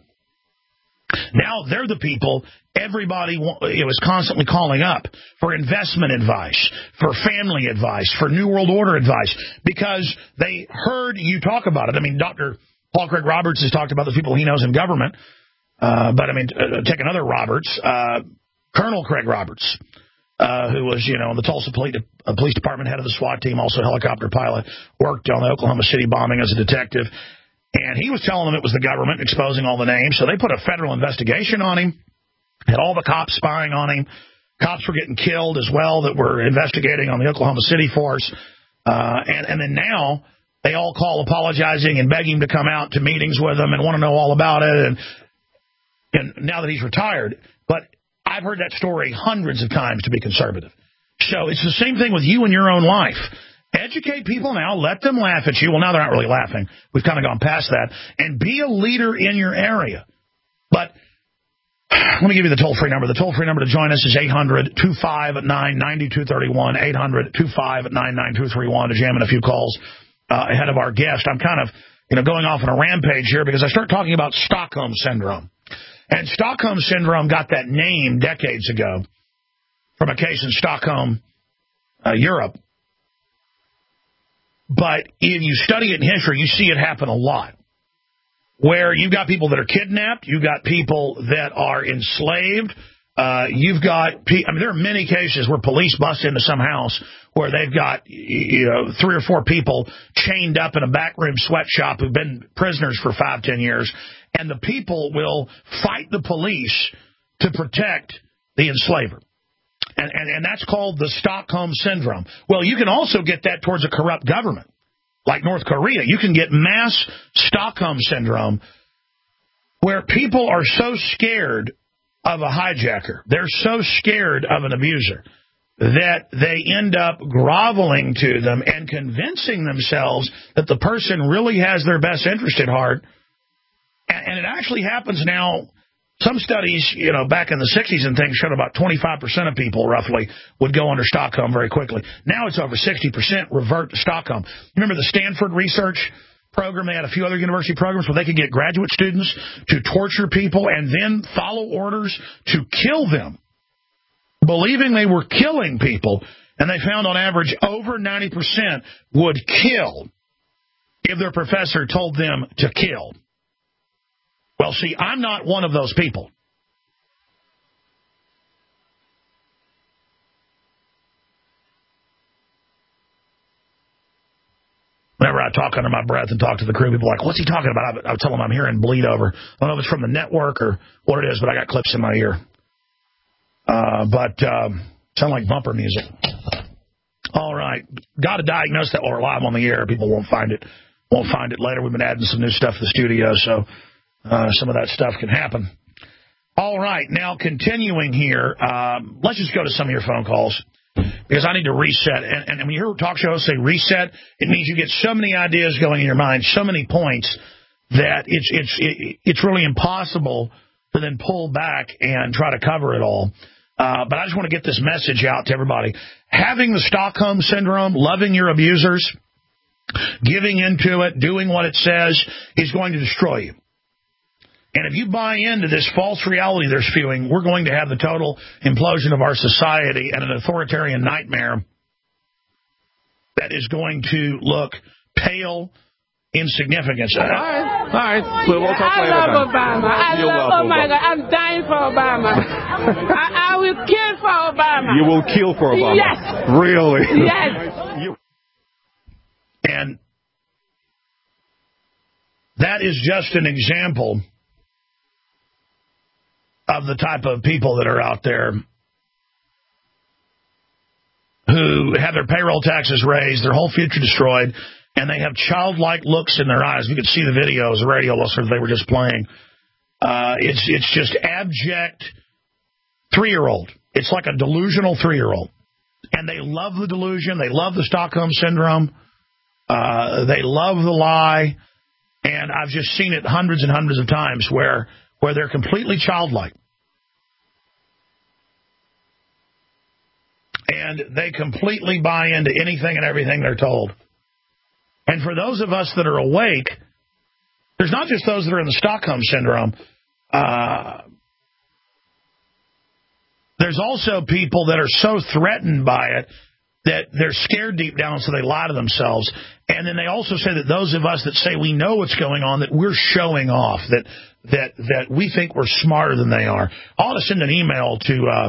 Now they're the people everybody was constantly calling up for investment advice, for family advice, for New World Order advice, because they heard you talk about it. I mean, Doctor Paul Craig Roberts has talked about the people he knows in government. Uh, but, I mean, uh, take another Roberts, uh, Colonel Craig Roberts, uh, who was, you know, the Tulsa Police, uh, Police Department head of the SWAT team, also a helicopter pilot, worked on the Oklahoma City bombing as a detective. And he was telling them it was the government exposing all the names. So they put a federal investigation on him, had all the cops spying on him. Cops were getting killed as well that were investigating on the Oklahoma City force. Uh, and, and then now they all call apologizing and begging him to come out to meetings with them and want to know all about it. And, and now that he's retired. But I've heard that story hundreds of times to be conservative. So it's the same thing with you in your own life. Educate people now. Let them laugh at you. Well, now they're not really laughing. We've kind of gone past that. And be a leader in your area. But let me give you the toll-free number. The toll-free number to join us is eight hundred, two five nine, nine two three one, eight hundred, two five nine, nine two three one to jam in a few calls uh, ahead of our guest. I'm kind of you know, going off on a rampage here because I start talking about Stockholm Syndrome. And Stockholm Syndrome got that name decades ago from a case in Stockholm, uh, Europe. But if you study it in history, you see it happen a lot. Where you've got people that are kidnapped, you've got people that are enslaved, uh, you've got, pe- I mean, there are many cases where police bust into some house where they've got, you know, three or four people chained up in a backroom sweatshop who've been prisoners for five, ten years, and the people will fight the police to protect the enslaver. And, and, and that's called the Stockholm Syndrome. Well, you can also get that towards a corrupt government. Like North Korea, you can get mass Stockholm Syndrome where people are so scared of a hijacker, they're so scared of an abuser, that they end up groveling to them and convincing themselves that the person really has their best interest at heart. And, and it actually happens now. Some studies, you know, back in the sixties and things showed about twenty-five percent of people roughly would go under Stockholm very quickly. Now it's over sixty percent revert to Stockholm. Remember the Stanford research program? They had a few other university programs where they could get graduate students to torture people and then follow orders to kill them, believing they were killing people. And they found on average over ninety percent would kill if their professor told them to kill. Well, see, I'm not one of those people. Whenever I talk under my breath and talk to the crew, people are like, what's he talking about? I would tell them I'm hearing bleed over. I don't know if it's from the network or what it is, but I got clips in my ear. Uh, but um, sound like bumper music. All right. Got to diagnose that while we're live on the air. People won't find it. Won't find it later. We've been adding some new stuff to the studio, so... Uh, some of that stuff can happen. All right, now continuing here, um, let's just go to some of your phone calls because I need to reset. And, and when you hear talk shows say reset, it means you get so many ideas going in your mind, so many points that it's it's it, it's really impossible to then pull back and try to cover it all. Uh, but I just want to get this message out to everybody. Having the Stockholm Syndrome, loving your abusers, giving into it, doing what it says is going to destroy you. And if you buy into this false reality they're spewing, we're going to have the total implosion of our society and an authoritarian nightmare that is going to look pale insignificance. All right. All right. We'll, we'll talk I later. love Obama. I You'll love, love oh my Obama. God, I'm dying for Obama. I, I will kill for Obama. You will kill for Obama. Yes. Really? Yes. you. And that is just an example of the type of people that are out there who have their payroll taxes raised, their whole future destroyed, and they have childlike looks in their eyes. You could see the videos, the radio listeners they were just playing. Uh, it's it's just abject three-year-old. It's like a delusional three-year-old. And they love the delusion. They love the Stockholm Syndrome. Uh, they love the lie. And I've just seen it hundreds and hundreds of times where where they're completely childlike. And they completely buy into anything and everything they're told. And for those of us that are awake, there's not just those that are in the Stockholm Syndrome. Uh, there's also people that are so threatened by it that they're scared deep down, so they lie to themselves. And then they also say that those of us that say we know what's going on, that we're showing off, that that that we think we're smarter than they are. I ought to send an email to uh,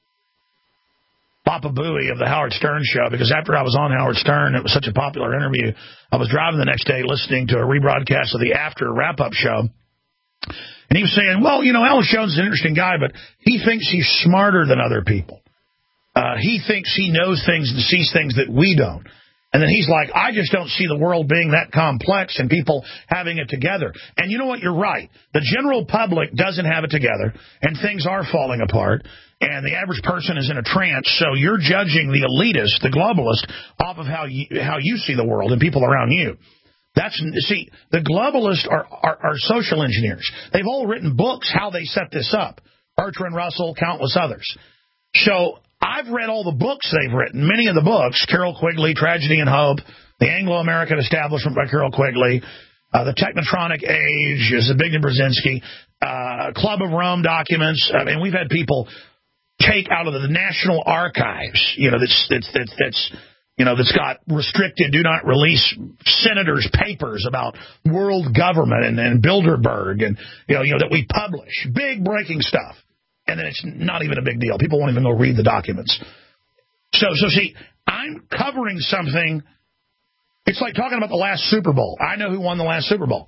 Papa Booey of the Howard Stern Show, because after I was on Howard Stern, it was such a popular interview, I was driving the next day listening to a rebroadcast of the After Wrap-Up Show. And he was saying, well, you know, Alex Jones is an interesting guy, but he thinks he's smarter than other people. Uh, he thinks he knows things and sees things that we don't. And then he's like, I just don't see the world being that complex and people having it together. And you know what? You're right. The general public doesn't have it together, and things are falling apart, and the average person is in a trance. So you're judging the elitist, the globalist, off of how you, how you see the world and people around you. That's see, the globalists are, are, are social engineers. They've all written books how they set this up. Bertrand Russell, countless others. So I've read all the books they've written, many of the books, Carroll Quigley, Tragedy and Hope, The Anglo-American Establishment by Carroll Quigley, uh, The Technotronic Age, Zbigniew Brzezinski, uh, Club of Rome documents. I mean, we've had people take out of the National Archives, you know, that's, that's, that's, that's you know, that's got restricted, do not release senators' papers about world government and, and Bilderberg and, you know, you know, that we publish. Big breaking stuff. And then it's not even a big deal. People won't even go read the documents. So, so see, I'm covering something. It's like talking about the last Super Bowl. I know who won the last Super Bowl.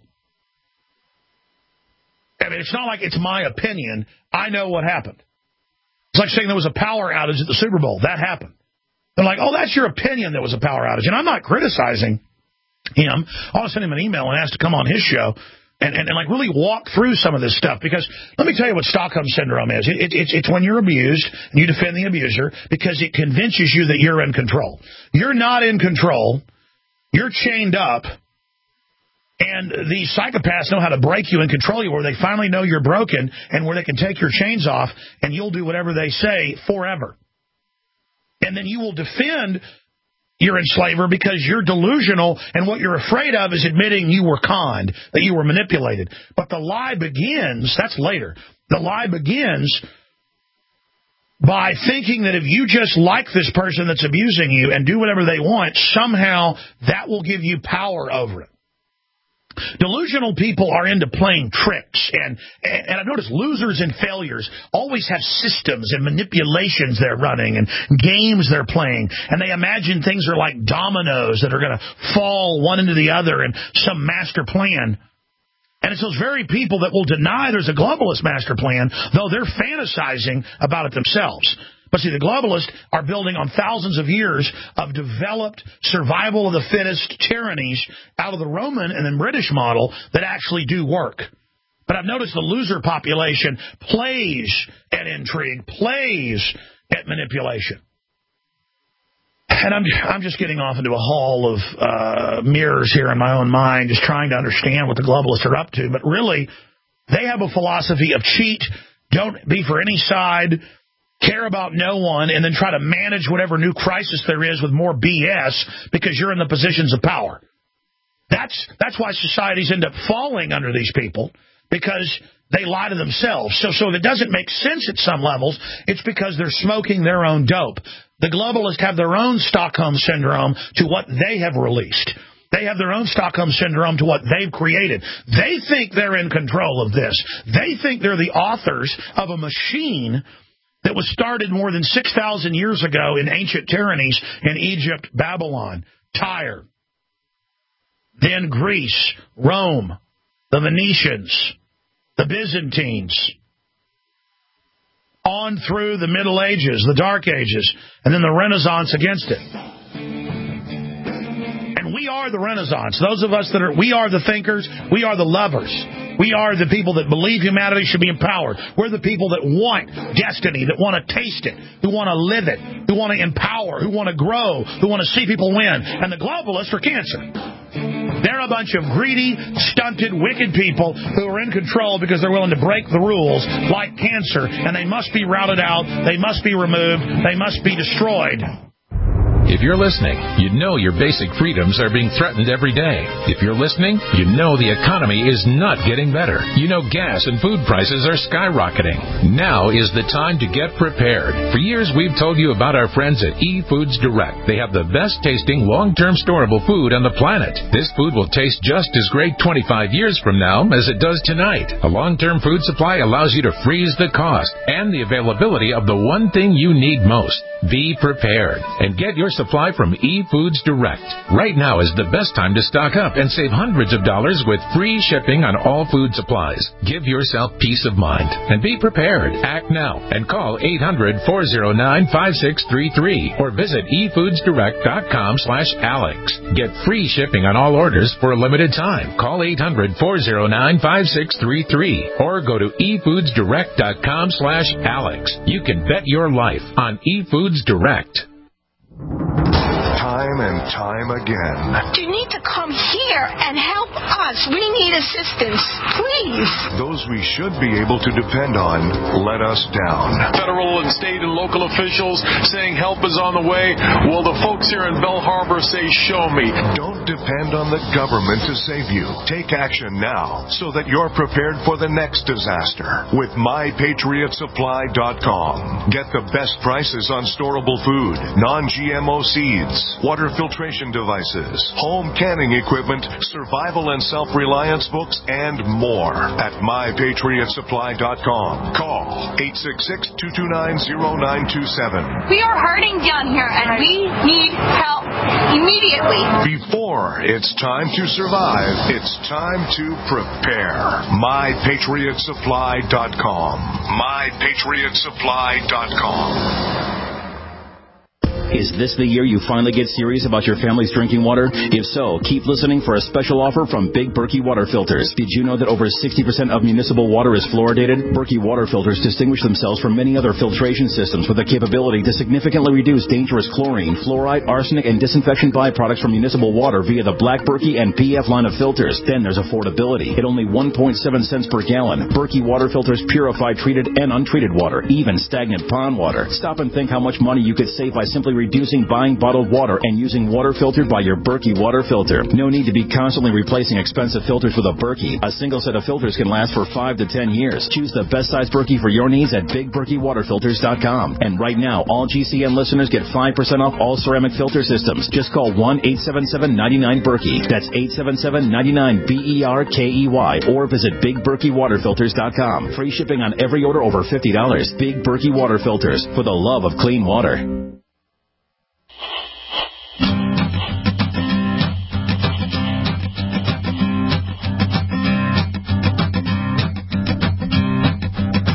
I mean, it's not like it's my opinion. I know what happened. It's like saying there was a power outage at the Super Bowl. That happened. They're like, oh, that's your opinion there was a power outage. And I'm not criticizing him. I'll send him an email and ask to come on his show. And, and, and, like, really walk through some of this stuff. Because let me tell you what Stockholm Syndrome is. It, it, it's, it's when you're abused and you defend the abuser because it convinces you that you're in control. You're not in control. You're chained up. And these psychopaths know how to break you and control you, where they finally know you're broken and where they can take your chains off and you'll do whatever they say forever. And then you will defend your enslaver because you're delusional, and what you're afraid of is admitting you were conned, that you were manipulated. But the lie begins, that's later, the lie begins by thinking that if you just like this person that's abusing you and do whatever they want, somehow that will give you power over it. Delusional people are into playing tricks, and, and I've noticed losers and failures always have systems and manipulations they're running and games they're playing, and they imagine things are like dominoes that are going to fall one into the other in some master plan. And it's those very people that will deny there's a globalist master plan, though they're fantasizing about it themselves. But see, the globalists are building on thousands of years of developed survival of the fittest tyrannies out of the Roman and then British model that actually do work. But I've noticed the loser population plays at intrigue, plays at manipulation. And I'm I'm just getting off into a hall of uh, mirrors here in my own mind, just trying to understand what the globalists are up to. But really, they have a philosophy of cheat, don't be for any side, care about no one, and then try to manage whatever new crisis there is with more B S because you're in the positions of power. That's that's why societies end up falling under these people, because they lie to themselves. So, so if it doesn't make sense at some levels, it's because they're smoking their own dope. The globalists have their own Stockholm Syndrome to what they have released. They have their own Stockholm Syndrome to what they've created. They think they're in control of this. They think they're the authors of a machine that was started more than six thousand years ago in ancient tyrannies in Egypt, Babylon, Tyre, then Greece, Rome, the Venetians, the Byzantines, on through the Middle Ages, the Dark Ages, and then the Renaissance against it. And we are the Renaissance. Those of us that are, we are the thinkers, we are the lovers. We are the people that believe humanity should be empowered. We're the people that want destiny, that want to taste it, who want to live it, who want to empower, who want to grow, who want to see people win. And the globalists are cancer. They're a bunch of greedy, stunted, wicked people who are in control because they're willing to break the rules like cancer, and they must be routed out, they must be removed, they must be destroyed. If you're listening, you know your basic freedoms are being threatened every day. If you're listening, you know the economy is not getting better. You know gas and food prices are skyrocketing. Now is the time to get prepared. For years, we've told you about our friends at eFoods Direct. They have the best tasting, long-term storable food on the planet. This food will taste just as great twenty-five years from now as it does tonight. A long-term food supply allows you to freeze the cost and the availability of the one thing you need most. Be prepared and get your supply from eFoods Direct. Right now is the best time to stock up and save hundreds of dollars with free shipping on all food supplies. Give yourself peace of mind and be prepared. Act now and call eight hundred, four oh nine, five six three three or visit efoodsdirect.com slash Alex. Get free shipping on all orders for a limited time. Call eight hundred, four oh nine, five six three three or go to efoodsdirect.com slash Alex. You can bet your life on eFoods Direct. Time and time again. You need to come here and help us. We need assistance, please. Those we should be able to depend on let us down. Federal and state and local officials saying help is on the way. Well, the folks here in Belle Harbor say, show me. Don't depend on the government to save you. Take action now so that you're prepared for the next disaster with my patriot supply dot com. Get the best prices on storable food, non-G M O seeds, water filtration devices, home canning equipment, survival and self-reliance books, and more at my patriot supply dot com. Call eight six six, two two nine, zero nine two seven. We are hurting down here, and we need help immediately. Before it's time to survive, it's time to prepare. my patriot supply dot com. my patriot supply dot com. Is this the year you finally get serious about your family's drinking water? If so, keep listening for a special offer from Big Berkey Water Filters. Did you know that over sixty percent of municipal water is fluoridated? Berkey Water Filters distinguish themselves from many other filtration systems with the capability to significantly reduce dangerous chlorine, fluoride, arsenic, and disinfection byproducts from municipal water via the Black Berkey and P F line of filters. Then there's affordability. At only one point seven cents per gallon, Berkey Water Filters purify treated and untreated water, even stagnant pond water. Stop and think how much money you could save by simply reducing buying bottled water and using water filtered by your Berkey water filter. No need to be constantly replacing expensive filters with a Berkey. A single set of filters can last for five to ten years. Choose the best size Berkey for your needs at big berkey water filters dot com. And right now, all G C N listeners get five percent off all ceramic filter systems. Just call one eight seven seven, nine nine, Berkey. That's eight seven seven, nine nine, B E R K E Y. Or visit big berkey water filters dot com. Free shipping on every order over fifty dollars. Big Berkey Water Filters, for the love of clean water.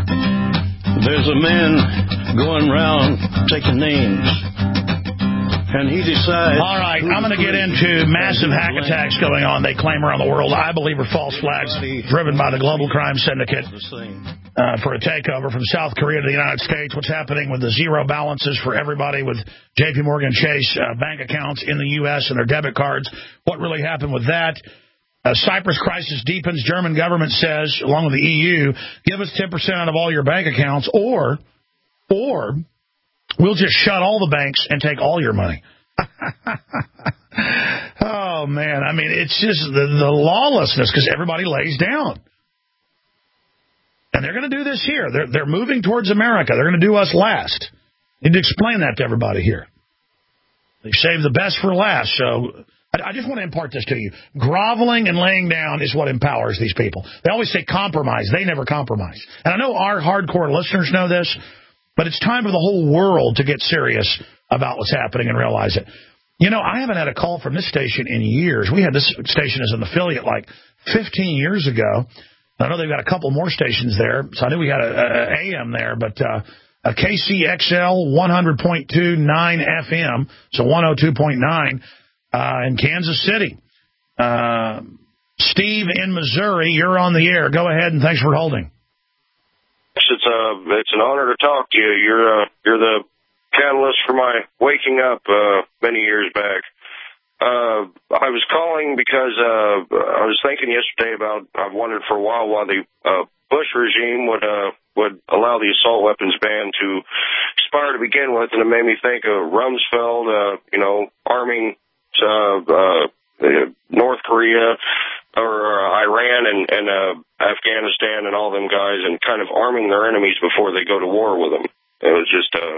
There's a man going round taking names and he decides... All right, I'm going to get into massive hack attacks going on, they claim, around the world. I believe are false flags driven by the global crime syndicate uh, for a takeover from South Korea to the United States. What's happening with the zero balances for everybody with J P Morgan Chase uh, bank accounts in the U S and their debit cards. What really happened with that? Uh, Cyprus crisis deepens. German government says, along with the E U, give us ten percent out of all your bank accounts, or, or we'll just shut all the banks and take all your money. Oh, man. I mean, it's just the, the lawlessness because everybody lays down. And they're going to do this here. They're, they're moving towards America. They're going to do us last. Need to explain that to everybody here. They save the best for last. So I, I just want to impart this to you. Groveling and laying down is what empowers these people. They always say compromise. They never compromise. And I know our hardcore listeners know this, but it's time for the whole world to get serious about what's happening and realize it. You know, I haven't had a call from this station in years. We had this station as an affiliate like fifteen years ago. I know they've got a couple more stations there, so I knew we had a, a A M there, but uh, a K C X L one hundred point two nine F M, so one oh two point nine uh, in Kansas City. Uh, Steve in Missouri, you're on the air. Go ahead, and thanks for holding. It's a it's an honor to talk to you. You're uh, you're the catalyst for my waking up uh, many years back. Uh, I was calling because uh, I was thinking yesterday about, I've wondered for a while why the uh, Bush regime would uh, would allow the assault weapons ban to expire to begin with, and it made me think of Rumsfeld, uh, you know, arming uh, uh, North Korea or uh, Iran and, and uh, Afghanistan and all them guys, and kind of arming their enemies before they go to war with them. It was just... Uh,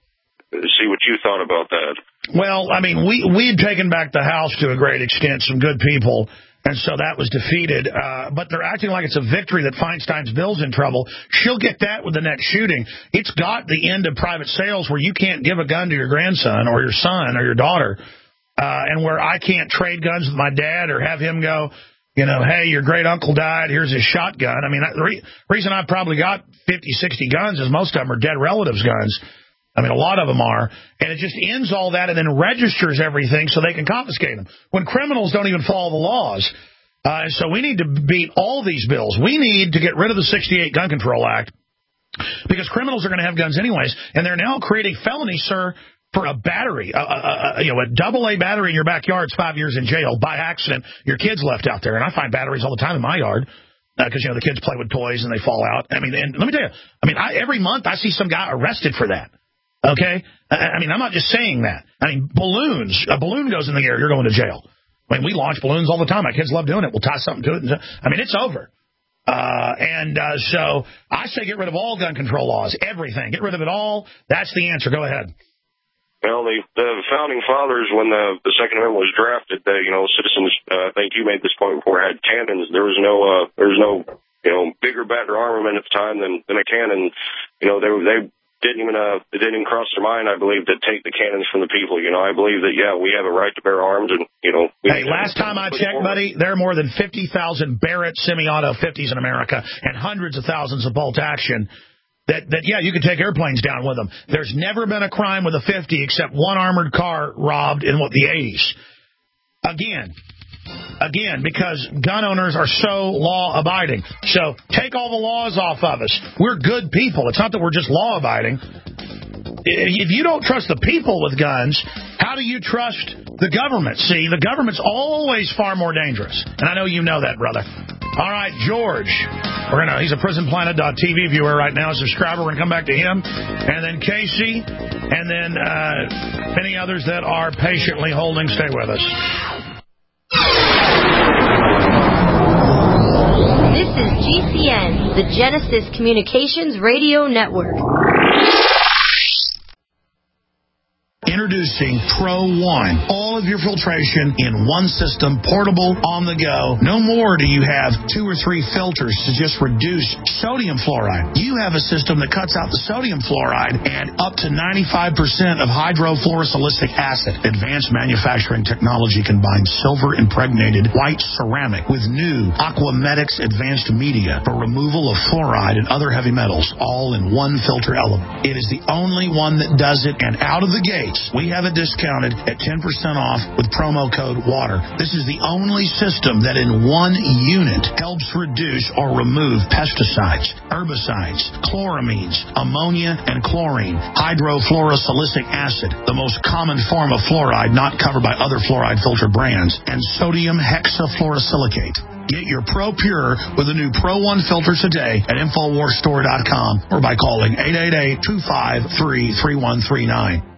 see what you thought about that. Well, I mean, we we had taken back the House to a great extent, some good people, and so that was defeated. Uh, but they're acting like it's a victory that Feinstein's bill's in trouble. She'll get that with the next shooting. It's got the end of private sales where you can't give a gun to your grandson or your son or your daughter, uh, and where I can't trade guns with my dad or have him go, you know, hey, your great uncle died, here's his shotgun. I mean, the re- reason I've probably got fifty, sixty guns is most of them are dead relatives' guns. I mean, a lot of them are, and it just ends all that and then registers everything so they can confiscate them, when criminals don't even follow the laws. Uh, and so we need to beat all these bills. We need to get rid of the sixty-eight Gun Control Act because criminals are going to have guns anyways, and they're now creating felonies, sir, for a battery, a, a, a, you know, a double A battery in your backyard is five years in jail by accident. Your kid's left out there, and I find batteries all the time in my yard. Because, uh, you know, the kids play with toys and they fall out. I mean, and let me tell you, I mean, I, every month I see some guy arrested for that. Okay? I mean, I'm not just saying that. I mean, balloons. A balloon goes in the air, you're going to jail. I mean, we launch balloons all the time. My kids love doing it. We'll tie something to it. And, I mean, it's over. Uh, and uh, so I say get rid of all gun control laws, everything. Get rid of it all. That's the answer. Go ahead. Well, the, the founding fathers, when the, the Second Amendment was drafted, they, you know, citizens, uh, I think you made this point before, had cannons. There was no, uh, there was no, you know, bigger, better armament at the time than, than a cannon. You know, they they didn't even, uh, it didn't even cross their mind, I believe, to take the cannons from the people. You know, I believe that, yeah, we have a right to bear arms, and, you know. We hey, last time I checked, buddy, there are more than fifty thousand Barrett semi-auto fifties in America and hundreds of thousands of bolt action. That, that, yeah, you can take airplanes down with them. There's never been a crime with a fifty except one armored car robbed in, what, the eighties. Again, again, because gun owners are so law-abiding. So take all the laws off of us. We're good people. It's not that we're just law-abiding. If you don't trust the people with guns, how do you trust the government? See, the government's always far more dangerous. And I know you know that, brother. All right, George. We're gonna, he's a prison planet dot T V viewer right now, a subscriber. We're going to come back to him. And then Casey. And then uh, many others that are patiently holding. Stay with us. This is G C N, the Genesis Communications Radio Network. Introducing Pro One. All of your filtration in one system, portable, on the go. No more do you have two or three filters to just reduce sodium fluoride. You have a system that cuts out the sodium fluoride and up to ninety-five percent of hydrofluorosilicic acid. Advanced manufacturing technology combines silver-impregnated white ceramic with new Aquamedics advanced media for removal of fluoride and other heavy metals, all in one filter element. It is the only one that does it, and out of the gates, We have it discounted at ten percent off with promo code WATER. This is the only system that in one unit helps reduce or remove pesticides, herbicides, chloramines, ammonia, and chlorine, hydrofluorosilicic acid, the most common form of fluoride not covered by other fluoride filter brands, and sodium hexafluorosilicate. Get your Pro Pure with the new Pro one filter today at Infowars Store dot com or by calling eight eight eight, two five three, three one three nine.